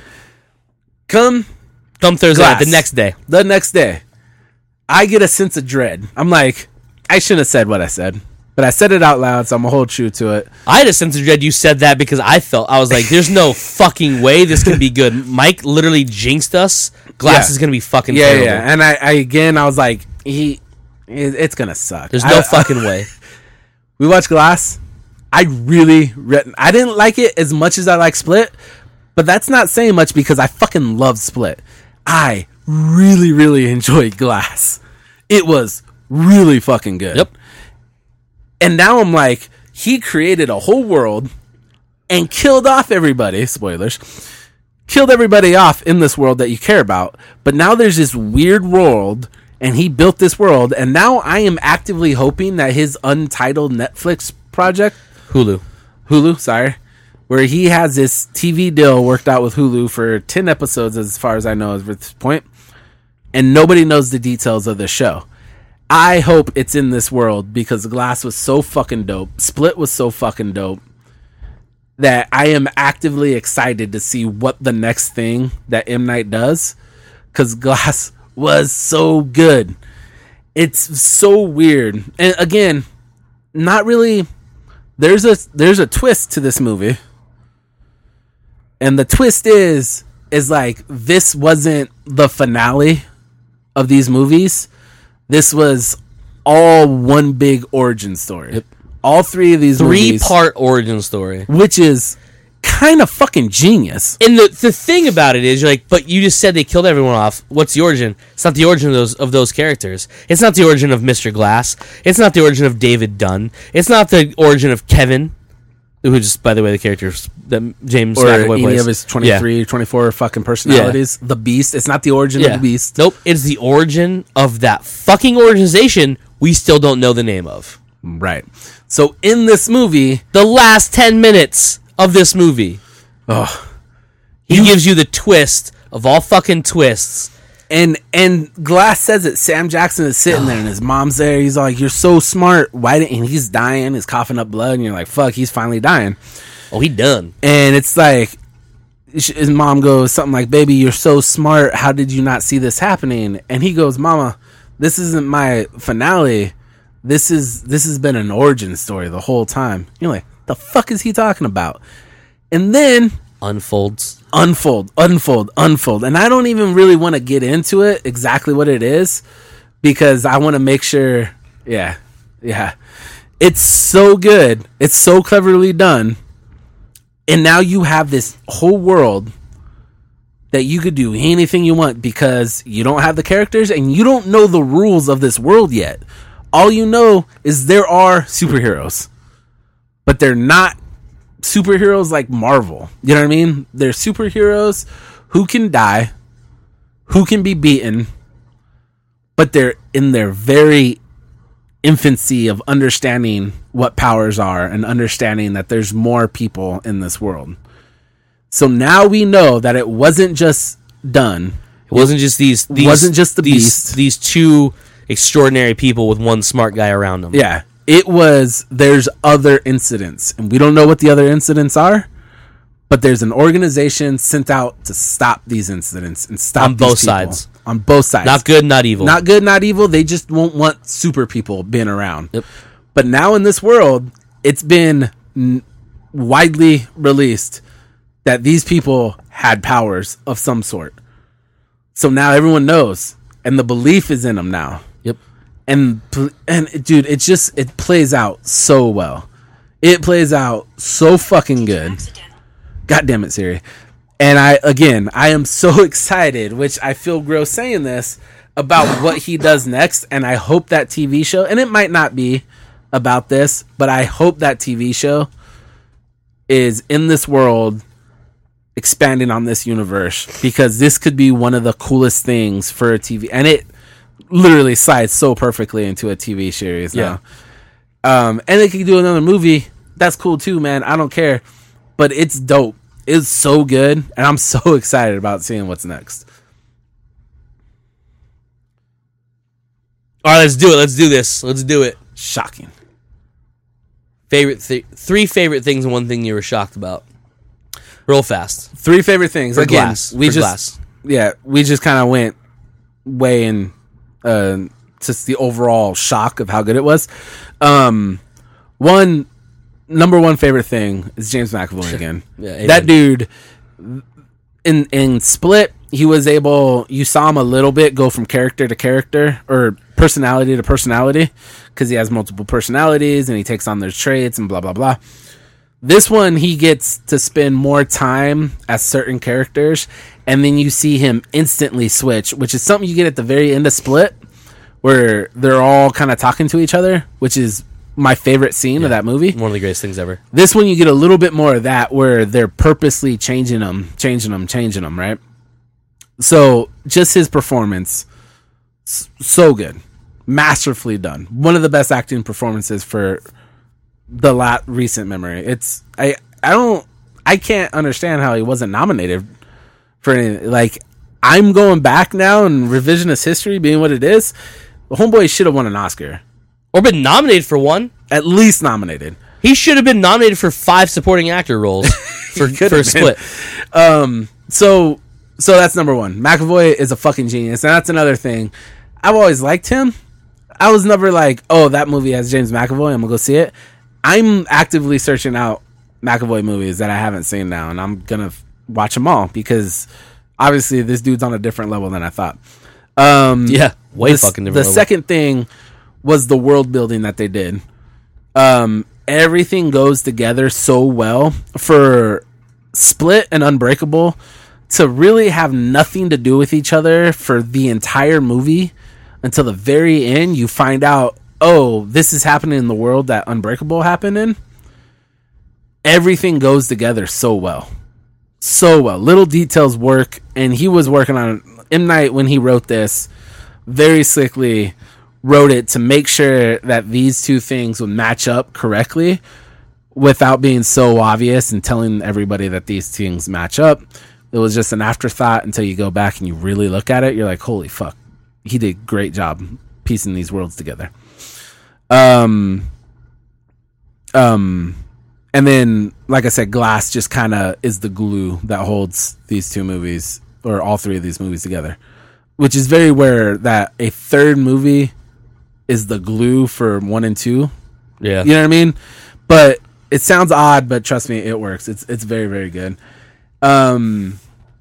Come Come Thursday night, Glass. the next day. the next day, I get a sense of dread. I'm like, I shouldn't have said what I said, but I said it out loud, so I'm gonna hold true to it. I had a sense of dread you said that because I felt, I was like, there's no fucking way this can be good. Mike literally jinxed us. Glass Yeah. is going to be fucking Yeah, terrible. yeah. And I, I again, I was like, he, it, it's gonna suck. There's no I- fucking way. We watched Glass. I really, re- I didn't like it as much as I like Split, But that's not saying much because I fucking love Split. I really, really enjoyed Glass. It was really fucking good. Yep. And now I'm like, he created a whole world and killed off everybody. Spoilers. Killed everybody off in this world that you care about. But now there's this weird world, and he built this world. And now I am actively hoping that his untitled Netflix project, Hulu, Hulu, sorry, where he has this T V deal worked out with Hulu for ten episodes, as far as I know at this point, and nobody knows the details of the show. I hope it's in this world because Glass was so fucking dope. Split was so fucking dope that I am actively excited to see what the next thing that M. Night does, because Glass was so good. It's so weird. And again, not really... There's a there's a twist to this movie. And the twist is, is like, this wasn't the finale of these movies. This was all one big origin story. Yep. All three of these three movies. Three-part origin story. Which is kind of fucking genius. And the the thing about it is, you're like, but you just said they killed everyone off. What's the origin? It's not the origin of those of those characters. It's not the origin of Mister Glass. It's not the origin of David Dunn. It's not the origin of Kevin, who just, by the way, the characters that James or McAvoy any plays. of his twenty-three, yeah. twenty-four fucking personalities. Yeah. The Beast. It's not the origin yeah. of the Beast. Nope. It's the origin of that fucking organization we still don't know the name of. Right. So in this movie, the last ten minutes of this movie, oh, he you, gives you the twist of all fucking twists. And and Glass says it. Sam Jackson is sitting there, and his mom's there. He's like, "You're so smart. Why didn't?" And he's dying. He's coughing up blood, and you're like, "Fuck, he's finally dying." Oh, he done. And it's like, his mom goes something like, "Baby, you're so smart. How did you not see this happening?" And he goes, "Mama, this isn't my finale. This is this has been an origin story the whole time." You're like, "The fuck is he talking about?" And then unfolds, unfold, unfold, unfold. And I don't even really want to get into it exactly what it is, because I want to make sure. Yeah, yeah, it's so good. It's so cleverly done. And now you have this whole world that you could do anything you want, because you don't have the characters and you don't know the rules of this world yet. All you know is there are superheroes, but they're not superheroes like Marvel. You know what I mean? They're superheroes who can die, who can be beaten, but they're in their very infancy of understanding what powers are and understanding that there's more people in this world. So now we know that it wasn't just done. It wasn't just these. these wasn't just the these, Beast. These two extraordinary people with one smart guy around them. Yeah. It was, there's other incidents, and we don't know what the other incidents are, but there's an organization sent out to stop these incidents and stop on these both people. sides. On both sides. Not good, not evil. Not good, not evil. They just won't want super people being around. Yep. But now in this world, it's been n- widely released that these people had powers of some sort. So now everyone knows, and the belief is in them now. Yep. And and dude, it just it plays out so well. It plays out so fucking good. God damn it, Siri. And I again, I am so excited, which I feel gross saying this, about what he does next, and I hope that T V show, and it might not be about this, but I hope that T V show is in this world, expanding on this universe, because this could be one of the coolest things for a T V, and it literally slides so perfectly into a T V series now. Yeah. Um, and they could do another movie. That's cool too, man. I don't care, but it's dope. It's so good, and I'm so excited about seeing what's next. All right, let's do it. Let's do this. Let's do it. Shocking. Favorite th- three favorite things and one thing you were shocked about. Real fast. Three favorite things. For Again, glass. we For just glass. yeah, we just kind of went way in uh, just the overall shock of how good it was. Um, one number one favorite thing is James McAvoy again. Yeah, that dude in in Split, he was able. You saw him a little bit go from character to character or personality to personality, because he has multiple personalities and he takes on their traits and blah blah blah. This one, he gets to spend more time as certain characters, and then you see him instantly switch, which is something you get at the very end of Split, where they're all kind of talking to each other, which is my favorite scene Yeah. of that movie. One of the greatest things ever. This one, you get a little bit more of that, where they're purposely changing them, changing them, changing them, right? So, just his performance, s- so good. Masterfully done. One of the best acting performances for the la- recent memory. It's I I don't I can't understand how he wasn't nominated for anything. Like, I'm going back now and revisionist history being what it is. Homeboy should have won an Oscar. Or been nominated for one. At least nominated. He should have been nominated for five supporting actor roles for, could for have Split. Um so so that's number one. McAvoy is a fucking genius, and that's another thing. I've always liked him. I was never like, oh, that movie has James McAvoy, I'm gonna go see it. I'm actively searching out McAvoy movies that I haven't seen now, and I'm gonna f- watch them all, because obviously this dude's on a different level than I thought. Um, Yeah, way the, fucking The different. level. second thing was the world building that they did. Um, everything goes together so well for Split and Unbreakable to really have nothing to do with each other for the entire movie until the very end. You find out, oh, this is happening in the world that Unbreakable happened in. Everything goes together so well. So well. Little details work, and he was working on M. Night when he wrote this, very slickly wrote it to make sure that these two things would match up correctly without being so obvious and telling everybody that these things match up. It was just an afterthought until you go back and you really look at it. You're like, holy fuck, he did a great job piecing these worlds together. Um, um, and then, like I said, Glass just kind of is the glue that holds these two movies, or all three of these movies together, which is very rare that a third movie is the glue for one and two. Yeah. You know what I mean? But it sounds odd, but trust me, it works. It's it's very, very good. Um,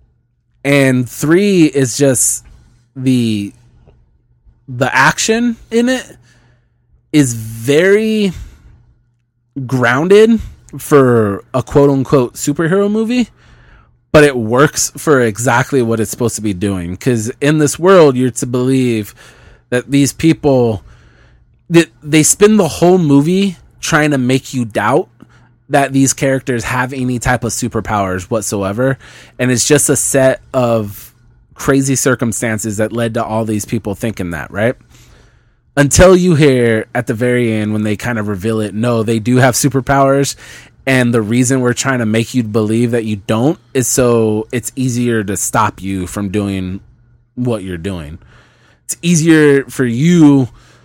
and three is just the the action in it is very grounded for a quote unquote superhero movie, but it works for exactly what it's supposed to be doing. Because in this world, you're to believe that these people, that they spend the whole movie trying to make you doubt that these characters have any type of superpowers whatsoever, and it's just a set of crazy circumstances that led to all these people thinking that, right? Until you hear at the very end when they kind of reveal it, no, they do have superpowers, and the reason we're trying to make you believe that you don't is so it's easier to stop you from doing what you're doing. It's easier for you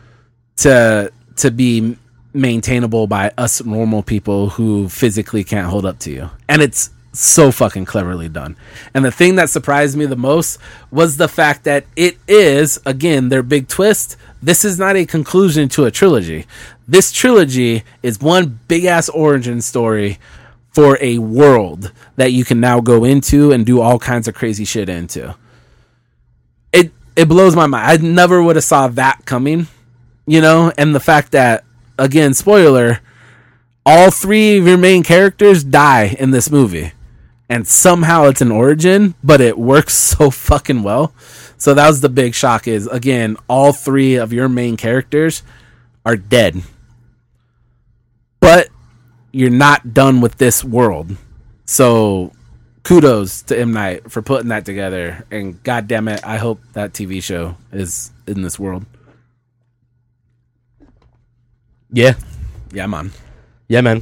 to to be maintainable by us normal people who physically can't hold up to you. And it's so fucking cleverly done. And the thing that surprised me the most was the fact that it is, again, their big twist. This is not a conclusion to a trilogy. This trilogy is one big ass origin story for a world that you can now go into and do all kinds of crazy shit into. It it blows my mind. I never would have saw that coming, you know, and the fact that, again, spoiler, all three of your main characters die in this movie. And somehow it's an origin, but it works so fucking well. So that was the big shock is, again, all three of your main characters are dead. But you're not done with this world. So kudos to M. Night for putting that together. And God damn it, I hope that T V show is in this world. Yeah. Yeah, man. Yeah, man.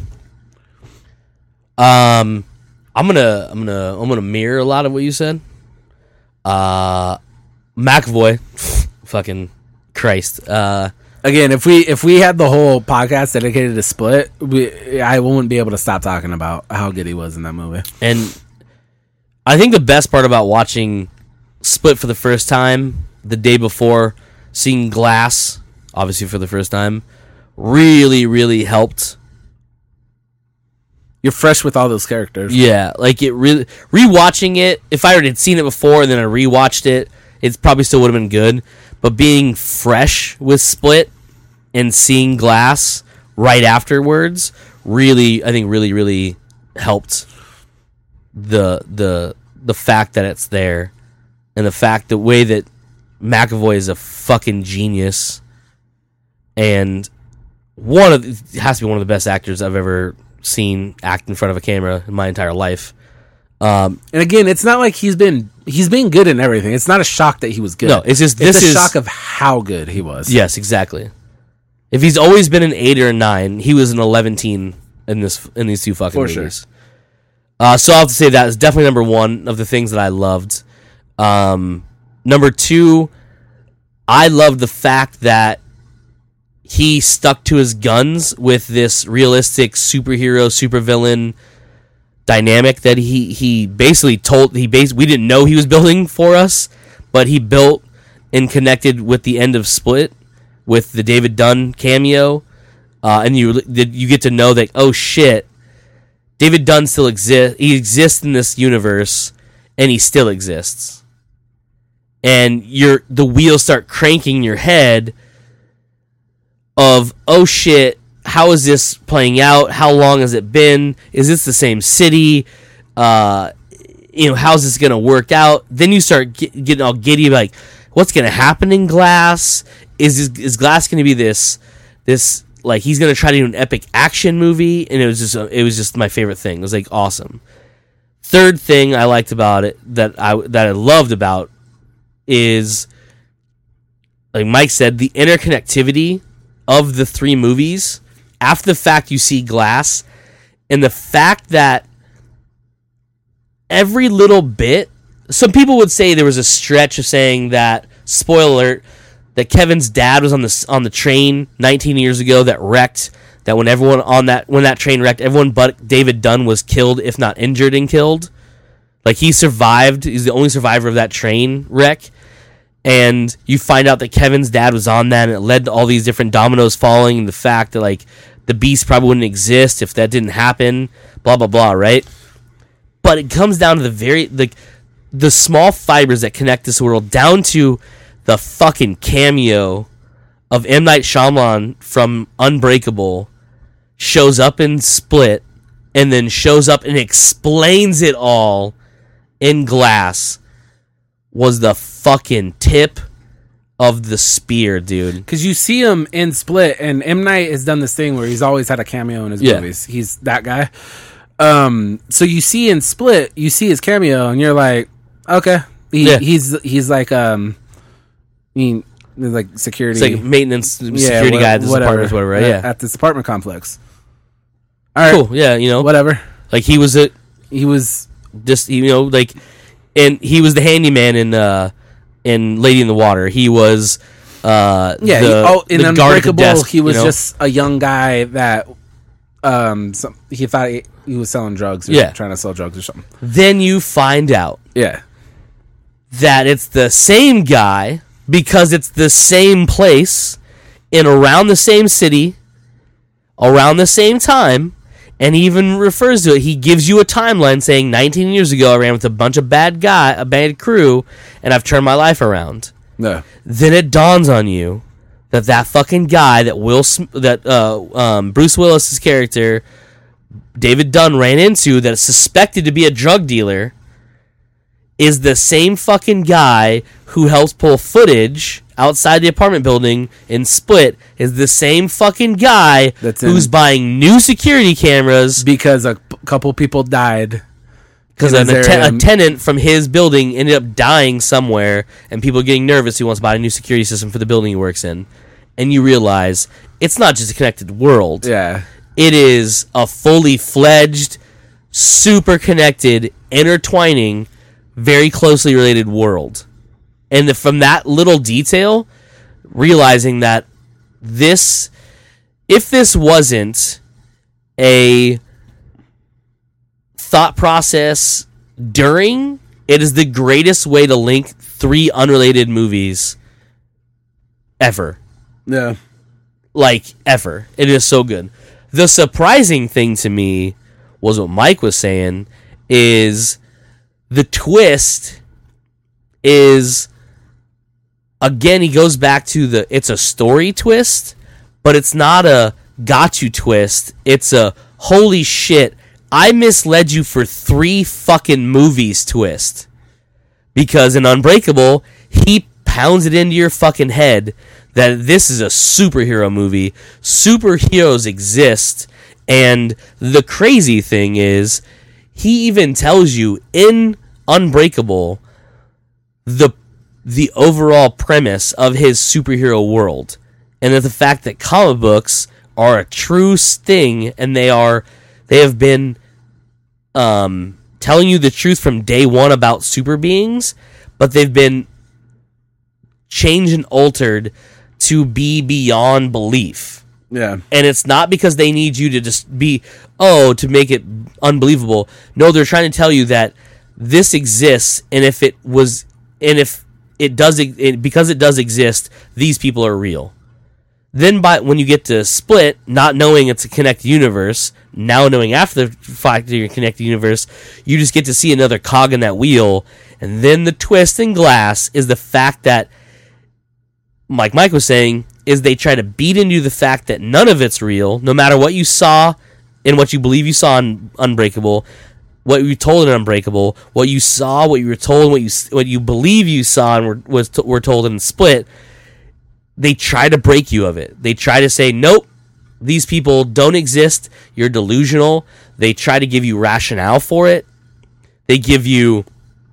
Um, I'm gonna, I'm gonna, I'm gonna mirror a lot of what you said. Uh, McAvoy, fucking Christ. Uh, Again, if we if we had the whole podcast dedicated to Split, we I wouldn't be able to stop talking about how good he was in that movie. and I think the best part about watching Split for the first time the day before seeing Glass, obviously for the first time, really, really helped. You're fresh with all those characters. Yeah, like it really rewatching it. If I had seen it before and then I rewatched it, it probably still would have been good. But being fresh with Split and seeing Glass right afterwards really, I think, really, really helped the the the fact that it's there, and the fact the way that McAvoy is a fucking genius, and one of the, has to be one of the best actors I've ever seen act in front of a camera in my entire life. Um, and again, it's not like he's been he's been good in everything. It's not a shock that he was good. No, it's just it's this a is shock of how good he was. Yes, exactly. If he's always been an eight or a nine, he was an eleven teen in this in these two fucking For movies. sure. Uh, so I'll have to say that is definitely number one of the things that I loved. Um, number two, I loved the fact that he stuck to his guns with this realistic superhero, supervillain dynamic that he, he basically told he bas- we didn't know he was building for us, but he built and connected with the end of Split with the David Dunn cameo, uh, and you you get to know that, oh shit, David Dunn still exists. He exists in this universe, and he still exists. And you're the wheels start cranking in your head of, oh shit, how is this playing out? How long has it been? Is this the same city? Uh, you know, how's this gonna work out? Then you start get, getting all giddy, like, what's gonna happen in Glass? Is this, is Glass gonna be this this like he's gonna try to do an epic action movie? And it was just it was just my favorite thing. It was like awesome. Third thing I liked about it that I that I loved about is, like Mike said, the interconnectivity of the three movies. After the fact, you see Glass, and the fact that every little bit. Some people would say there was a stretch of saying that, spoiler alert, that Kevin's dad was on the on the train nineteen years ago that wrecked. That when everyone on that when that train wrecked, everyone but David Dunn was killed, if not injured and killed. Like, he survived. He's the only survivor of that train wreck. And you find out that Kevin's dad was on that, and it led to all these different dominoes falling, and the fact that, like, the Beast probably wouldn't exist if that didn't happen, blah, blah, blah, right? But it comes down to the very, like, the small fibers that connect this world, down to the fucking cameo of M. Night Shyamalan from Unbreakable shows up in Split, and then shows up and explains it all in Glass, was the fucking tip of the spear, dude. Because you see him in Split, and M. Night has done this thing where he's always had a cameo in his Yeah. movies. He's that guy. Um, so you see in Split, you see his cameo, and you're like, okay, he, Yeah. he's he's like um, I mean, like security, It's like maintenance yeah, security wha- guy at this apartment, whatever, right? at, Yeah. at this apartment complex. All right, Cool. Yeah, you know, whatever. like he was a He was just you know like, and he was the handyman in uh in Lady in the Water. He was uh yeah. the, he, oh, in the guard at the Unbreakable, desk, he was you know? just a young guy that um, some, he thought he, he was selling drugs, or Yeah. trying to sell drugs or something. Then you find out Yeah, that it's the same guy because it's the same place in around the same city, around the same time, and he even refers to it. He gives you a timeline saying nineteen years ago I ran with a bunch of bad guy, a bad crew, and I've turned my life around. no, Then it dawns on you that that fucking guy that Will Sm- that uh, um, Bruce Willis's character David Dunn ran into, that is suspected to be a drug dealer, is the same fucking guy who helps pull footage outside the apartment building in Split, is the same fucking guy That's in- who's buying new security cameras because a p- couple people died. because in a, his te- area. a tenant from his building ended up dying somewhere, and people are getting nervous. He wants to buy a new security system for the building he works in. And you realize it's not just a connected world. Yeah, It is a fully fledged, super connected, intertwining, very closely related world. And the, from that little detail, realizing that this, if this wasn't a thought process during, it is the greatest way to link three unrelated movies ever. yeah. Like, ever. It is so good. The surprising thing to me was what Mike was saying, is the twist is, again, he goes back to the, it's a story twist, but it's not a got you twist. It's a, holy shit, I misled you for three fucking movies, Twist. Because in Unbreakable, he pounds it into your fucking head that this is a superhero movie. Superheroes exist. And the crazy thing is, he even tells you in Unbreakable the the overall premise of his superhero world. And that the fact that comic books are a true thing, and they are they have been um, telling you the truth from day one about super beings, but they've been changed and altered to be beyond belief. Yeah. And it's not because they need you to just be, oh, to make it unbelievable. No, they're trying to tell you that this exists, and if it was, and if it does, it, because it does exist, these people are real. Then by when you get to Split, not knowing it's a connected universe, now knowing after the fact that you're a connected universe, you just get to see another cog in that wheel. And then the twist in Glass is the fact that, like Mike was saying, is they try to beat into the fact that none of it's real, no matter what you saw and what you believe you saw in Unbreakable, what you were told in Unbreakable, what you saw, what you were told, what you what you believe you saw and were, was t- were told in Split. They try to break you of it. They try to say, nope, these people don't exist. You're delusional. They try to give you rationale for it. They give you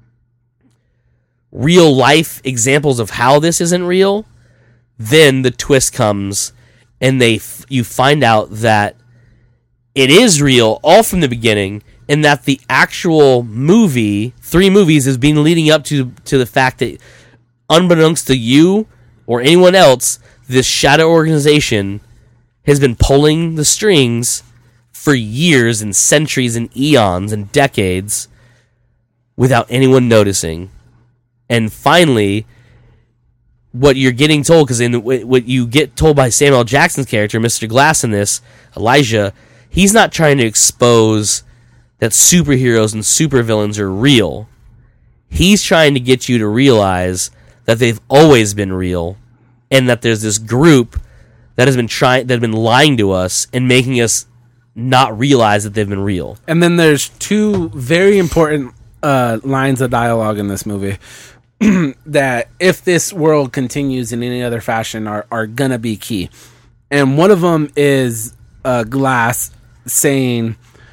real life examples of how this isn't real. Then the twist comes, and they f- you find out that it is real all from the beginning, and that the actual movie, three movies, has been leading up to to the fact that, unbeknownst to you or anyone else, this shadow organization has been pulling the strings for years and centuries and eons and decades without anyone noticing. And finally, what you're getting told, because in the, what you get told by Samuel Jackson's character, Mister Glass in this, Elijah, he's not trying to expose that superheroes and supervillains are real. He's trying to get you to realize that they've always been real, and that there's this group that has been trying, that have been lying to us and making us not realize that they've been real. And then there's two very important uh, lines of dialogue in this movie that, if this world continues in any other fashion, are are gonna be key. And one of them is uh, Glass saying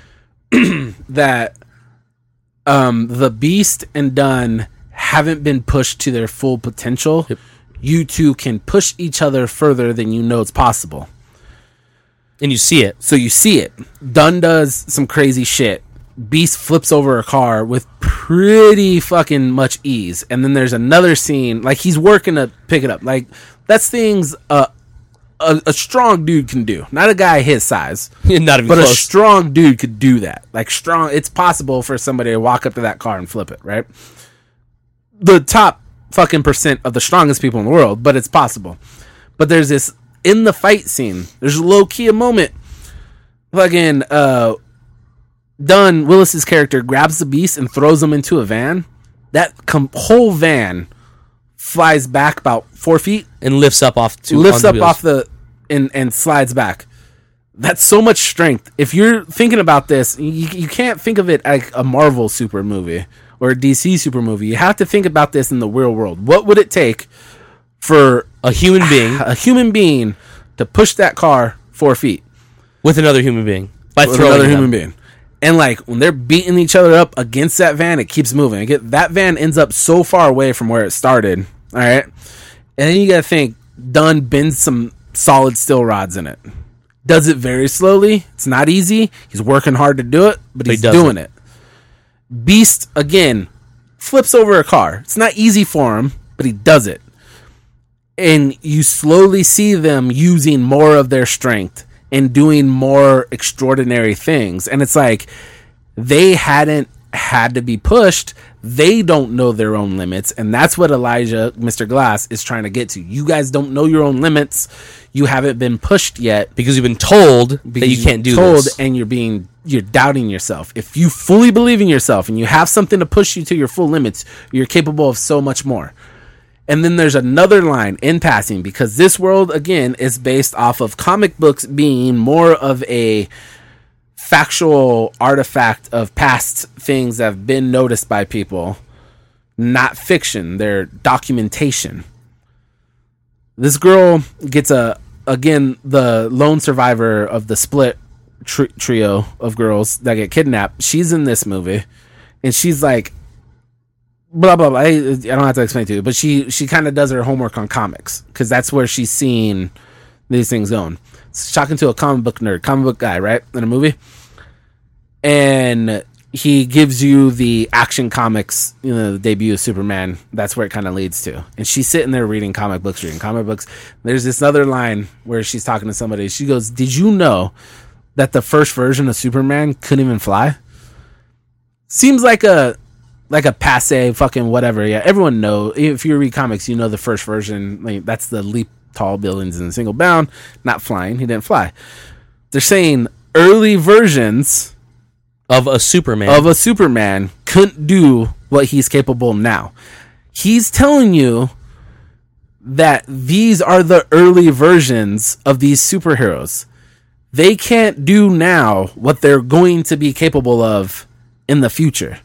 that um, the Beast and Dunn haven't been pushed to their full potential. Yep. You two can push each other further than you know it's possible. And you see it. So you see it. Dunn does some crazy shit. Beast flips over a car with pretty fucking much ease. And then there's another scene, like he's working to pick it up. Like, that's things uh, a, a strong dude can do. Not a guy his size. Not even but close. A strong dude could do that. Like, strong. It's possible for somebody to walk up to that car and flip it, right? The top fucking percent of the strongest people in the world, but it's possible. But there's this, in the fight scene, there's low-key a moment. Fucking, uh, Dunn, Willis's character, grabs the Beast and throws him into a van. That com- whole van flies back about four feet. And lifts up off two, Lifts up wheels. off the, and, and slides back. That's so much strength. If you're thinking about this, you, you can't think of it like a Marvel super movie or a D C super movie. You have to think about this in the real world. What would it take for a human being, a human being, to push that car four feet with another human being by with throwing another them. human being? And like when they're beating each other up against that van, it keeps moving. It get, that van ends up so far away from where it started. All right, and then you gotta think Dunn bends some solid steel rods in it. Does it very slowly. It's not easy. He's working hard to do it, but, but he's he doing it. Beast, again, flips over a car. It's not easy for him, but he does it. And you slowly see them using more of their strength and doing more extraordinary things. And it's like, they hadn't had to be pushed. They don't know their own limits. And that's what Elijah, Mister Glass, is trying to get to. You guys don't know your own limits. You haven't been pushed yet. Because you've been told that you can't do told this. And you're being, you're doubting yourself. If you fully believe in yourself and you have something to push you to your full limits, you're capable of so much more. And then there's another line in passing, because this world, again, is based off of comic books being more of a factual artifact of past things that have been noticed by people, not fiction. They're documentation. This girl gets a, again, the lone survivor of the Split tri- trio of girls that get kidnapped. She's in this movie, and she's like, blah, blah, blah. I, I don't have to explain to you, but she, she kind of does her homework on comics, because that's where she's seen these things going. It's talking to a comic book nerd, comic book guy, right, in a movie. And he gives you the Action Comics, you know, the debut of Superman. That's where it kind of leads to. And she's sitting there reading comic books, reading comic books. There's this other line where she's talking to somebody. She goes, did you know that the first version of Superman couldn't even fly? Seems like a like a passe fucking whatever. Yeah, everyone know. If you read comics, you know the first version. Like, that's the leap tall buildings in a single bound, not flying. He didn't fly. They're saying early versions of a Superman of a Superman couldn't do what he's capable now. He's telling you that these are the early versions of these superheroes. They can't do now what they're going to be capable of in the future.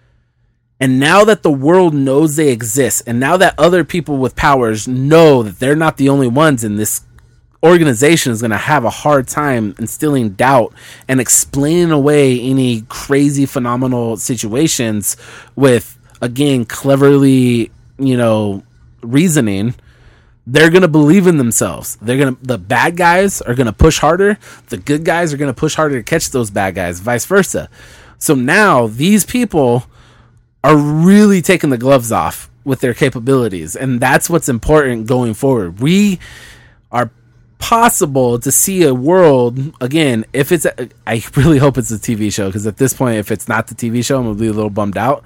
And now that the world knows they exist, and now that other people with powers know that they're not the only ones in this organization, is going to have a hard time instilling doubt and explaining away any crazy phenomenal situations with, again, cleverly, you know, reasoning. They're going to believe in themselves. They're going to, the bad guys are going to push harder. The good guys are going to push harder to catch those bad guys, vice versa. So now these people are really taking the gloves off with their capabilities. And that's what's important going forward. We are possible to see a world, again, if it's a, I really hope it's a T V show, because at this point, if it's not the T V show, I'm gonna be a little bummed out.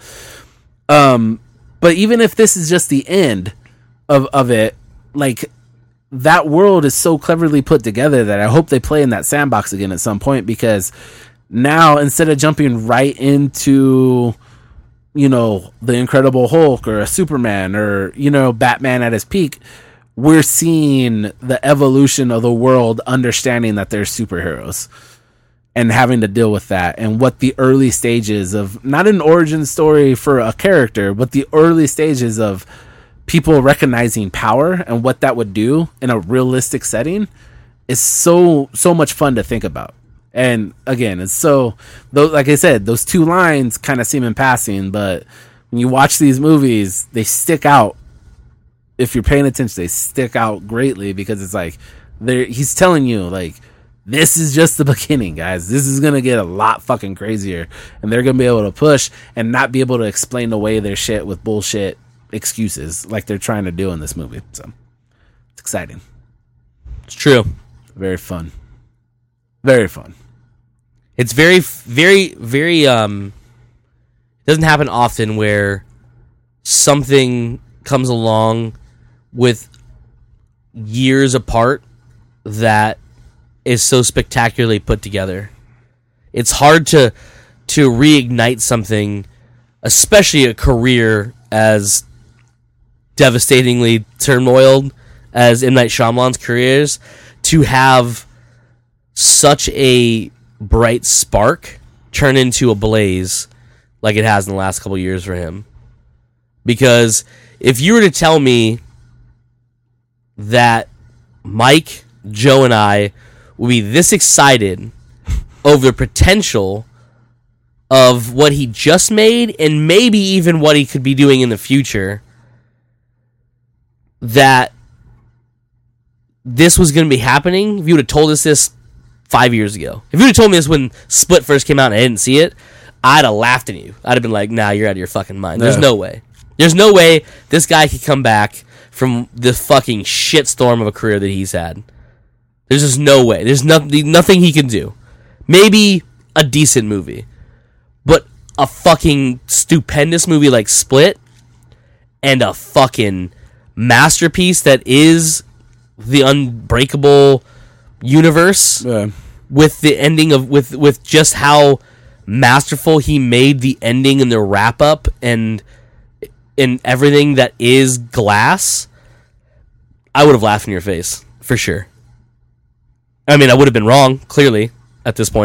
Um, but even if this is just the end of of it, like, that world is so cleverly put together that I hope they play in that sandbox again at some point, because now, instead of jumping right into, you know, the Incredible Hulk or a Superman or, you know, Batman at his peak, we're seeing the evolution of the world, understanding that they're superheroes and having to deal with that, and what the early stages of, not an origin story for a character, but the early stages of people recognizing power and what that would do in a realistic setting is so, so much fun to think about. And again, it's so, those, like I said, those two lines kind of seem in passing, but when you watch these movies, they stick out. If you're paying attention, they stick out greatly, because it's like, they're, he's telling you, like, this is just the beginning, guys. This is going to get a lot fucking crazier, and they're going to be able to push and not be able to explain away their shit with bullshit excuses like they're trying to do in this movie. So it's exciting. It's true. Very fun. Very fun. It's very, very, very, um, it doesn't happen often where something comes along with years apart that is so spectacularly put together. It's hard to to reignite something, especially a career as devastatingly turmoiled as M. Night Shyamalan's career is, to have such a bright spark turn into a blaze like it has in the last couple years for him. Because if you were to tell me that Mike, Joe, and I would be this excited over the potential of what he just made, and maybe even what he could be doing in the future, that this was going to be happening, if you would have told us this five years ago, if you would have told me this when Split first came out and I didn't see it, I'd have laughed at you. I'd have been like, nah, you're out of your fucking mind. There's Yeah. no way. There's no way this guy could come back from the fucking shitstorm of a career that he's had. There's just no way. There's nothing, nothing he can do. Maybe a decent movie, but a fucking stupendous movie like Split, and a fucking masterpiece that is the Unbreakable universe, Yeah. with the ending of with with just how masterful he made the ending and the wrap up and and everything that is Glass. I would have laughed in your face for sure. I mean, I would have been wrong, clearly, at this point.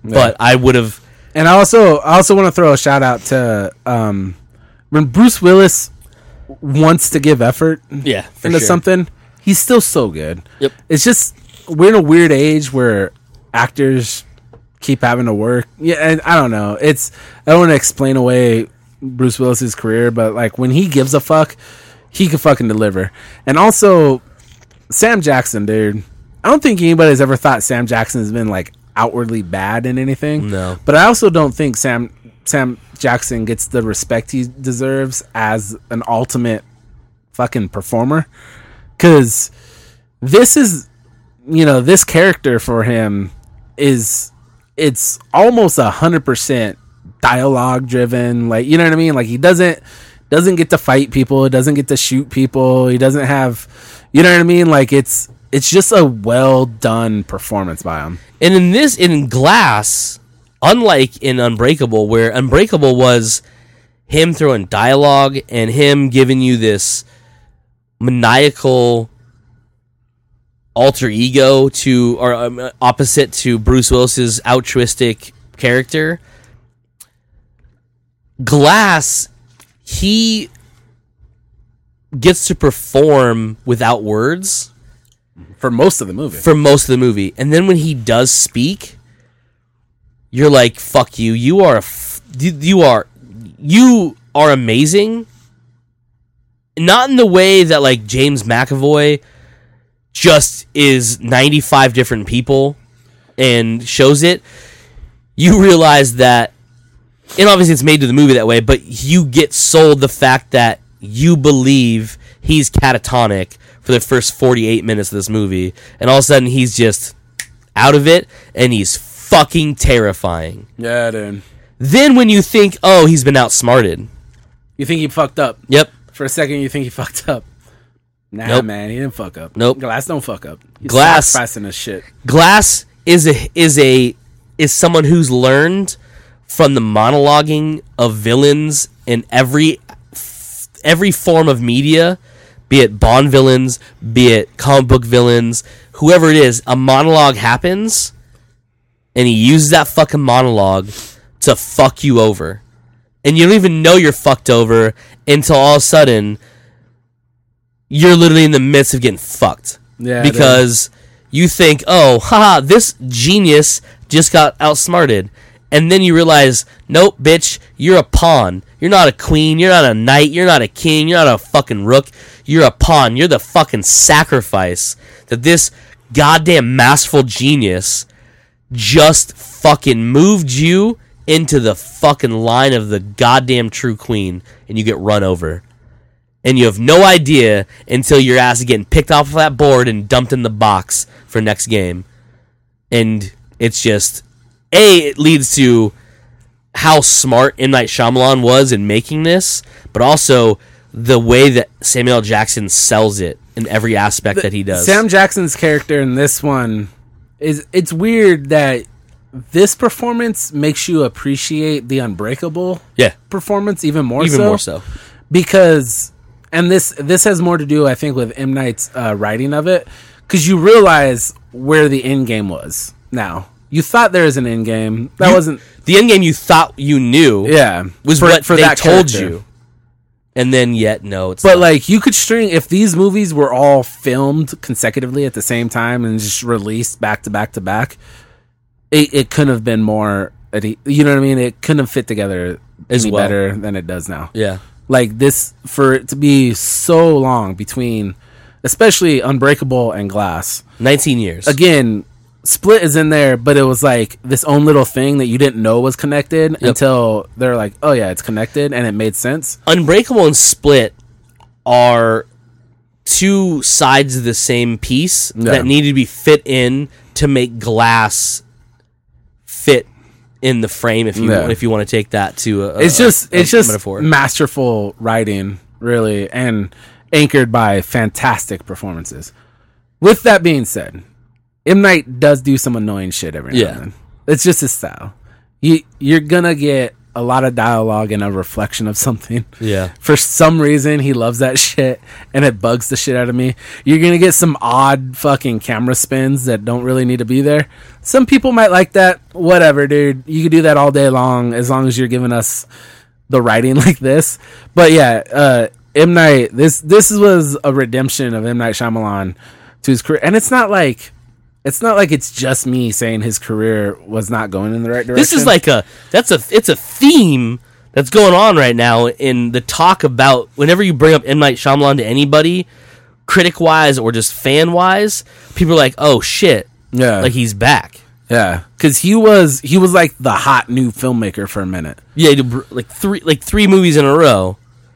but I would have. And I also I also want to throw a shout out to um, when Bruce Willis wants to give effort Yeah, for into sure. something, he's still so good. Yep. It's just we're in a weird age where actors keep having to work. Yeah, and I don't know. It's I don't want to explain away Bruce Willis's career, but like when he gives a fuck, he can fucking deliver. And also Sam Jackson, dude. I don't think anybody's ever thought Sam Jackson has been like outwardly bad in anything. No. But I also don't think Sam Sam Jackson gets the respect he deserves as an ultimate fucking performer. Cause this is, you know, this character for him is, it's almost a hundred percent dialogue driven. Like, you know what I mean? Like he doesn't, doesn't get to fight people. Doesn't get to shoot people. He doesn't have, you know what I mean? Like it's, it's just a well done performance by him. And in this, in Glass, unlike in Unbreakable, where Unbreakable was him throwing dialogue and him giving you this maniacal alter ego to, or um, opposite to Bruce Willis's altruistic character, Glass, he gets to perform without words For most of the movie. for most of the movie, and then when he does speak, you're like, "Fuck you! You are a f- you, you are you are amazing." Not in the way that like James McAvoy just is ninety-five different people and shows it. You realize that, and obviously it's made to the movie that way, but you get sold the fact that you believe he's catatonic for the first forty-eight minutes of this movie, and all of a sudden he's just out of it, and he's fucking terrifying. Yeah, dude. Then when you think, oh, he's been outsmarted. You think he fucked up. Yep. For a second, you think he fucked up. Nah, Nope. man, he didn't fuck up. Nope. Glass don't fuck up. He's Glass- sacrificing his shit. Glass is a is a is someone who's learned from the monologuing of villains in every every form of media, be it Bond villains, be it comic book villains, whoever it is. A monologue happens, and he uses that fucking monologue to fuck you over, and you don't even know you're fucked over until all of a sudden you're literally in the midst of getting fucked. Yeah, because you think, oh, haha, this genius just got outsmarted. And then you realize, nope, bitch, you're a pawn. You're not a queen. You're not a knight. You're not a king. You're not a fucking rook. You're a pawn. You're the fucking sacrifice that this goddamn masterful genius just fucking moved you into the fucking line of the goddamn true queen, and you get run over. And you have no idea until your ass is getting picked off of that board and dumped in the box for next game. And it's just, A, it leads to how smart M. Night Shyamalan was in making this, but also the way that Samuel L. Jackson sells it in every aspect The- that he does. Sam Jackson's character in this one is, it's weird that this performance makes you appreciate the Unbreakable yeah, performance even more even so. more so. Because, and this this has more to do, I think, with M. Night's uh, writing of it, because you realize where the end game was. Now, you thought there was an end game. That You- wasn't. The end game you thought you knew Yeah, was for- what for they that told character. you. And then yet, no, it's But not. like, you could string, if these movies were all filmed consecutively at the same time and just released back to back to back, it, it couldn't have been more. You know what I mean? It couldn't have fit together As any well. better than it does now. yeah. Like this, for it to be so long between, especially Unbreakable and Glass. nineteen years. Again, Split is in there, but it was like this own little thing that you didn't know was connected until they're like, oh yeah, it's connected, and it made sense. Unbreakable and Split are two sides of the same piece Yeah. that needed to be fit in to make Glass fit in the frame. If you Yeah. if you want to take that to a, It's a- just a it's just metaphor. masterful writing, really, and anchored by fantastic performances. With that being said, M. Night does do some annoying shit every now Yeah. and then. It's just his style. You you're gonna get a lot of dialogue and a reflection of something. Yeah. For some reason, he loves that shit, and it bugs the shit out of me. You're gonna get some odd fucking camera spins that don't really need to be there. Some people might like that. Whatever, dude. You can do that all day long as long as you're giving us the writing like this. But yeah, uh, M. Night. This this was a redemption of M. Night Shyamalan to his career, and it's not like. It's not like it's just me saying his career was not going in the right direction. This is like a that's a it's a theme that's going on right now in the talk about whenever you bring up M. Night Shyamalan to anybody, critic wise or just fan wise, people are like, "Oh shit, yeah, like he's back." Yeah, because he was he was like the hot new filmmaker for a minute. Yeah, he did like three like three movies in a row.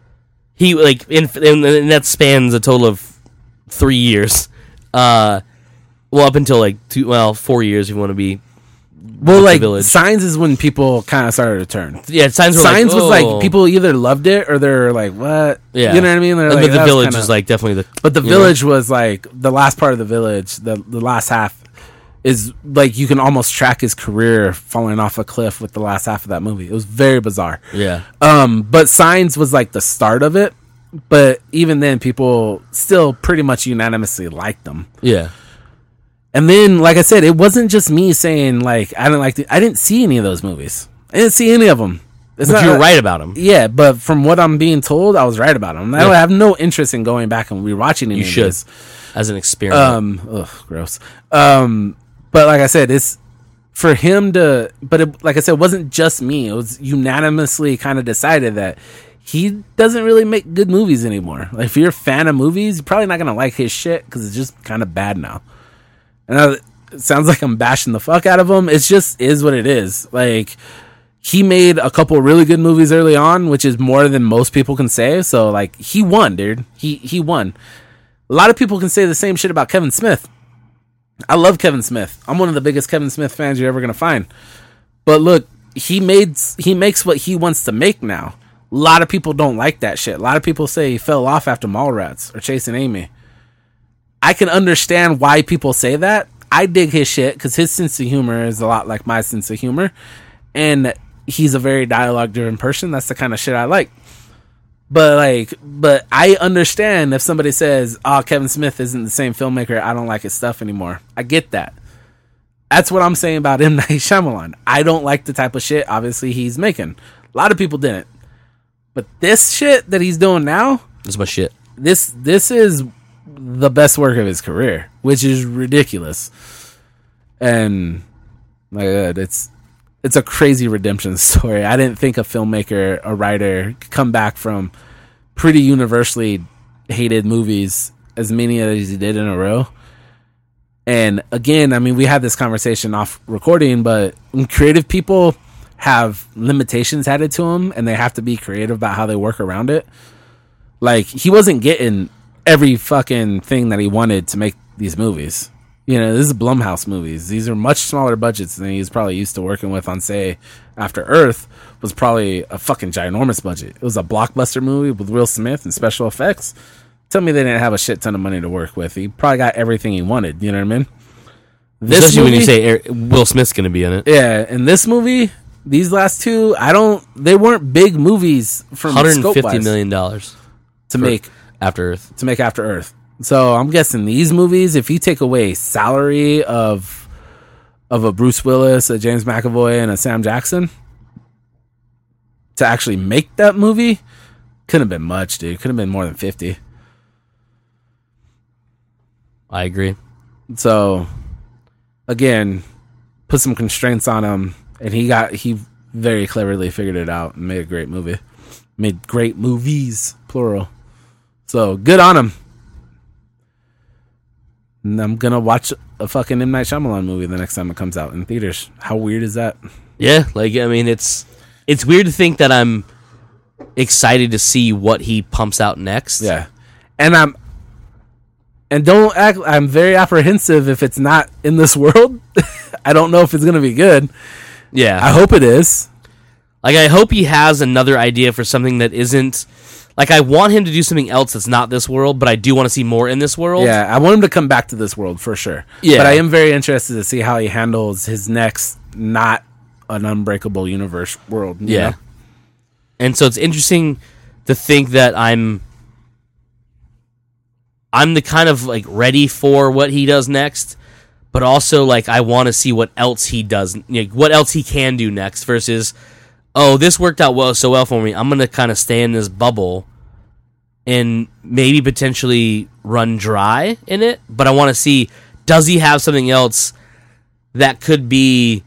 He like in and that spans a total of three years. Uh, Well, up until like two, well, four years, if you want to be. Well, like Village. Signs is when people kind of started to turn. Yeah, Signs. Were Signs like, was oh. like people either loved it or they're like, what? Yeah, you know what I mean. They're but like, the "That's Village kinda-" is like definitely the. But the you Village know? was like the last part of the Village. The the last half is like you can almost track his career falling off a cliff with the last half of that movie. It was very bizarre. Yeah. Um, but Signs was like the start of it. But even then, people still pretty much unanimously liked them. Yeah. And then, like I said, it wasn't just me saying like I didn't like. The, I didn't see any of those movies. I didn't see any of them. It's But not, you were right about him. Yeah, but from what I'm being told, I was right about them. Yeah. I have no interest in going back and rewatching any You of should, these. as an experiment. Um, ugh, gross. Um, but like I said, it's for him to. But it, like I said, it wasn't just me. It was unanimously kind of decided that he doesn't really make good movies anymore. Like if you're a fan of movies, you're probably not gonna like his shit because it's just kind of bad now. And I, it sounds like I'm bashing the fuck out of him. It's just is what it is. Like he made a couple really good movies early on, which is more than most people can say. So like he won, dude. He he won. A lot of people can say the same shit about Kevin Smith. I love Kevin Smith. I'm one of the biggest Kevin Smith fans you're ever gonna find. But look, he made he makes what he wants to make now. A lot of people don't like that shit. A lot of people say he fell off after Mallrats or Chasing Amy. I can understand why people say that. I dig his shit because his sense of humor is a lot like my sense of humor. And he's a very dialogue-driven person. That's the kind of shit I like. But, like, but I understand if somebody says, oh, Kevin Smith isn't the same filmmaker, I don't like his stuff anymore. I get that. That's what I'm saying about M. Night Shyamalan. I don't like the type of shit, obviously, he's making. A lot of people didn't. But this shit that he's doing now... This is my shit. This, this is... the best work of his career, which is ridiculous. And like uh, it's it's a crazy redemption story. I didn't think a filmmaker, a writer could come back from pretty universally hated movies, as many as he did in a row. And again, I mean, we had this conversation off recording, but when creative people have limitations added to them and they have to be creative about how they work around it, like he wasn't getting every fucking thing that he wanted to make these movies. You know, this is Blumhouse movies. These are much smaller budgets than he's probably used to working with on, say, After Earth was probably a fucking ginormous budget. It was a blockbuster movie with Will Smith and special effects. Tell me they didn't have a shit ton of money to work with. He probably got everything he wanted. You know what I mean? This Especially movie, when you say Air, Will Smith's going to be in it. Yeah, in this movie, these last two, I don't. They weren't big movies from one hundred fifty million dollars to make After Earth. To make After Earth. So I'm guessing these movies, if you take away salary of of a Bruce Willis, a James McAvoy, and a Sam Jackson, to actually make that movie, couldn't have been much, dude. Could have been more than fifty. I agree. So, again, put some constraints on him, and he got he very cleverly figured it out and made a great movie. Made great movies, plural. So, good on him. And I'm going to watch a fucking M. Night Shyamalan movie the next time it comes out in theaters. How weird is that? Yeah, like, I mean, it's it's weird to think that I'm excited to see what he pumps out next. Yeah. And I'm... And don't act... I'm very apprehensive if it's not in this world. I don't know if it's going to be good. Yeah. I hope it is. Like, I hope he has another idea for something that isn't... Like, I want him to do something else that's not this world, but I do want to see more in this world. Yeah, I want him to come back to this world for sure. Yeah. But I am very interested to see how he handles his next not an Unbreakable Universe world. you Yeah. know? And so it's interesting to think that I'm I'm the kind of like ready for what he does next, but also like I want to see what else he does, you know, what else he can do next versus, oh, this worked out well so well for me. I'm gonna kind of stay in this bubble and maybe potentially run dry in it, but I want to see, does he have something else that could be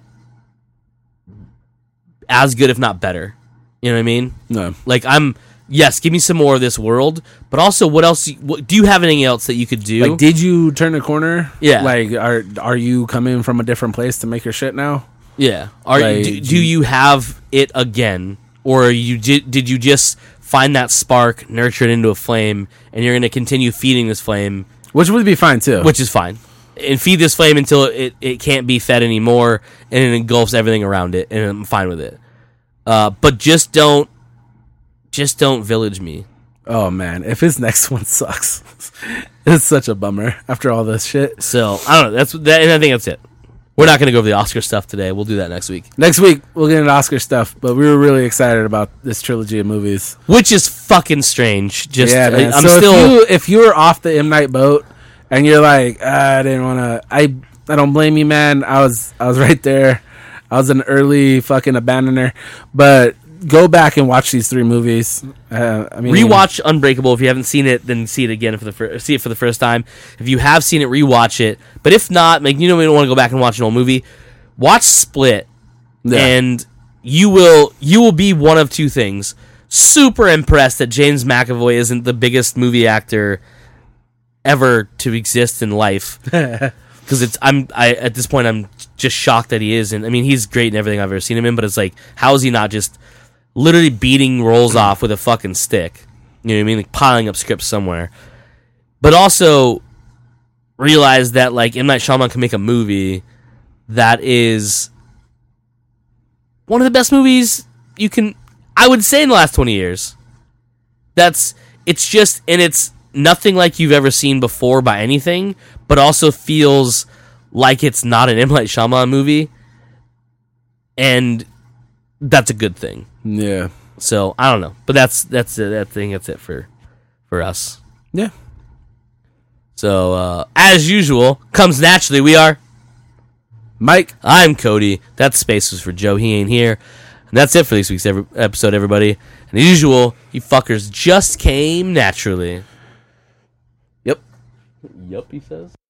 as good, if not better? You know what I mean? No. Like, I'm, yes, give me some more of this world, but also what else, what, do you have anything else that you could do? Like, did you turn a corner? Yeah. Like, are are you coming from a different place to make your shit now? Yeah. Are Like, do, do you have it again? Or you did, did you just find that spark, nurture it into a flame, and you're going to continue feeding this flame? Which would be fine, too. Which is fine. And feed this flame until it, it can't be fed anymore, and it engulfs everything around it, and I'm fine with it. Uh, but just don't, just don't village me. Oh, man. If his next one sucks, it's such a bummer after all this shit. So, I don't know. That's that, and I think that's it. We're not going to go over the Oscar stuff today. We'll do that next week. Next week, we'll get into Oscar stuff, but we were really excited about this trilogy of movies. Which is fucking strange. Just, yeah, man. I'm so still... If you, if you were off the M. Night boat, and you're like, ah, I didn't want to... I I don't blame you, man. I was I was right there. I was an early fucking abandoner. But go back and watch these three movies. Uh, I mean, rewatch Unbreakable. If you haven't seen it, then see it again for the fir- see it for the first time. If you have seen it, rewatch it. But if not, like, you know, we don't want to go back and watch an old movie. Watch Split, Yeah. and you will you will be one of two things: super impressed that James McAvoy isn't the biggest movie actor ever to exist in life. Because it's I'm I at this point I'm just shocked that he is, and I mean he's great in everything I've ever seen him in. But it's like, how is he not just literally beating roles off with a fucking stick? You know what I mean? Like piling up scripts somewhere. But also realize that like M. Night Shyamalan can make a movie that is one of the best movies you can, I would say, in the last twenty years. That's it's just and it's nothing like you've ever seen before by anything, but also feels like it's not an M. Night Shyamalan movie, and that's a good thing. Yeah. So I don't know, but that's that's it. That thing. That's it for for us. Yeah. So uh, as usual, comes naturally. We are Mike. I'm Cody. That space was for Joe. He ain't here. And that's it for this week's every- episode, everybody. And as usual, you fuckers just came naturally. Yep. Yup, he says.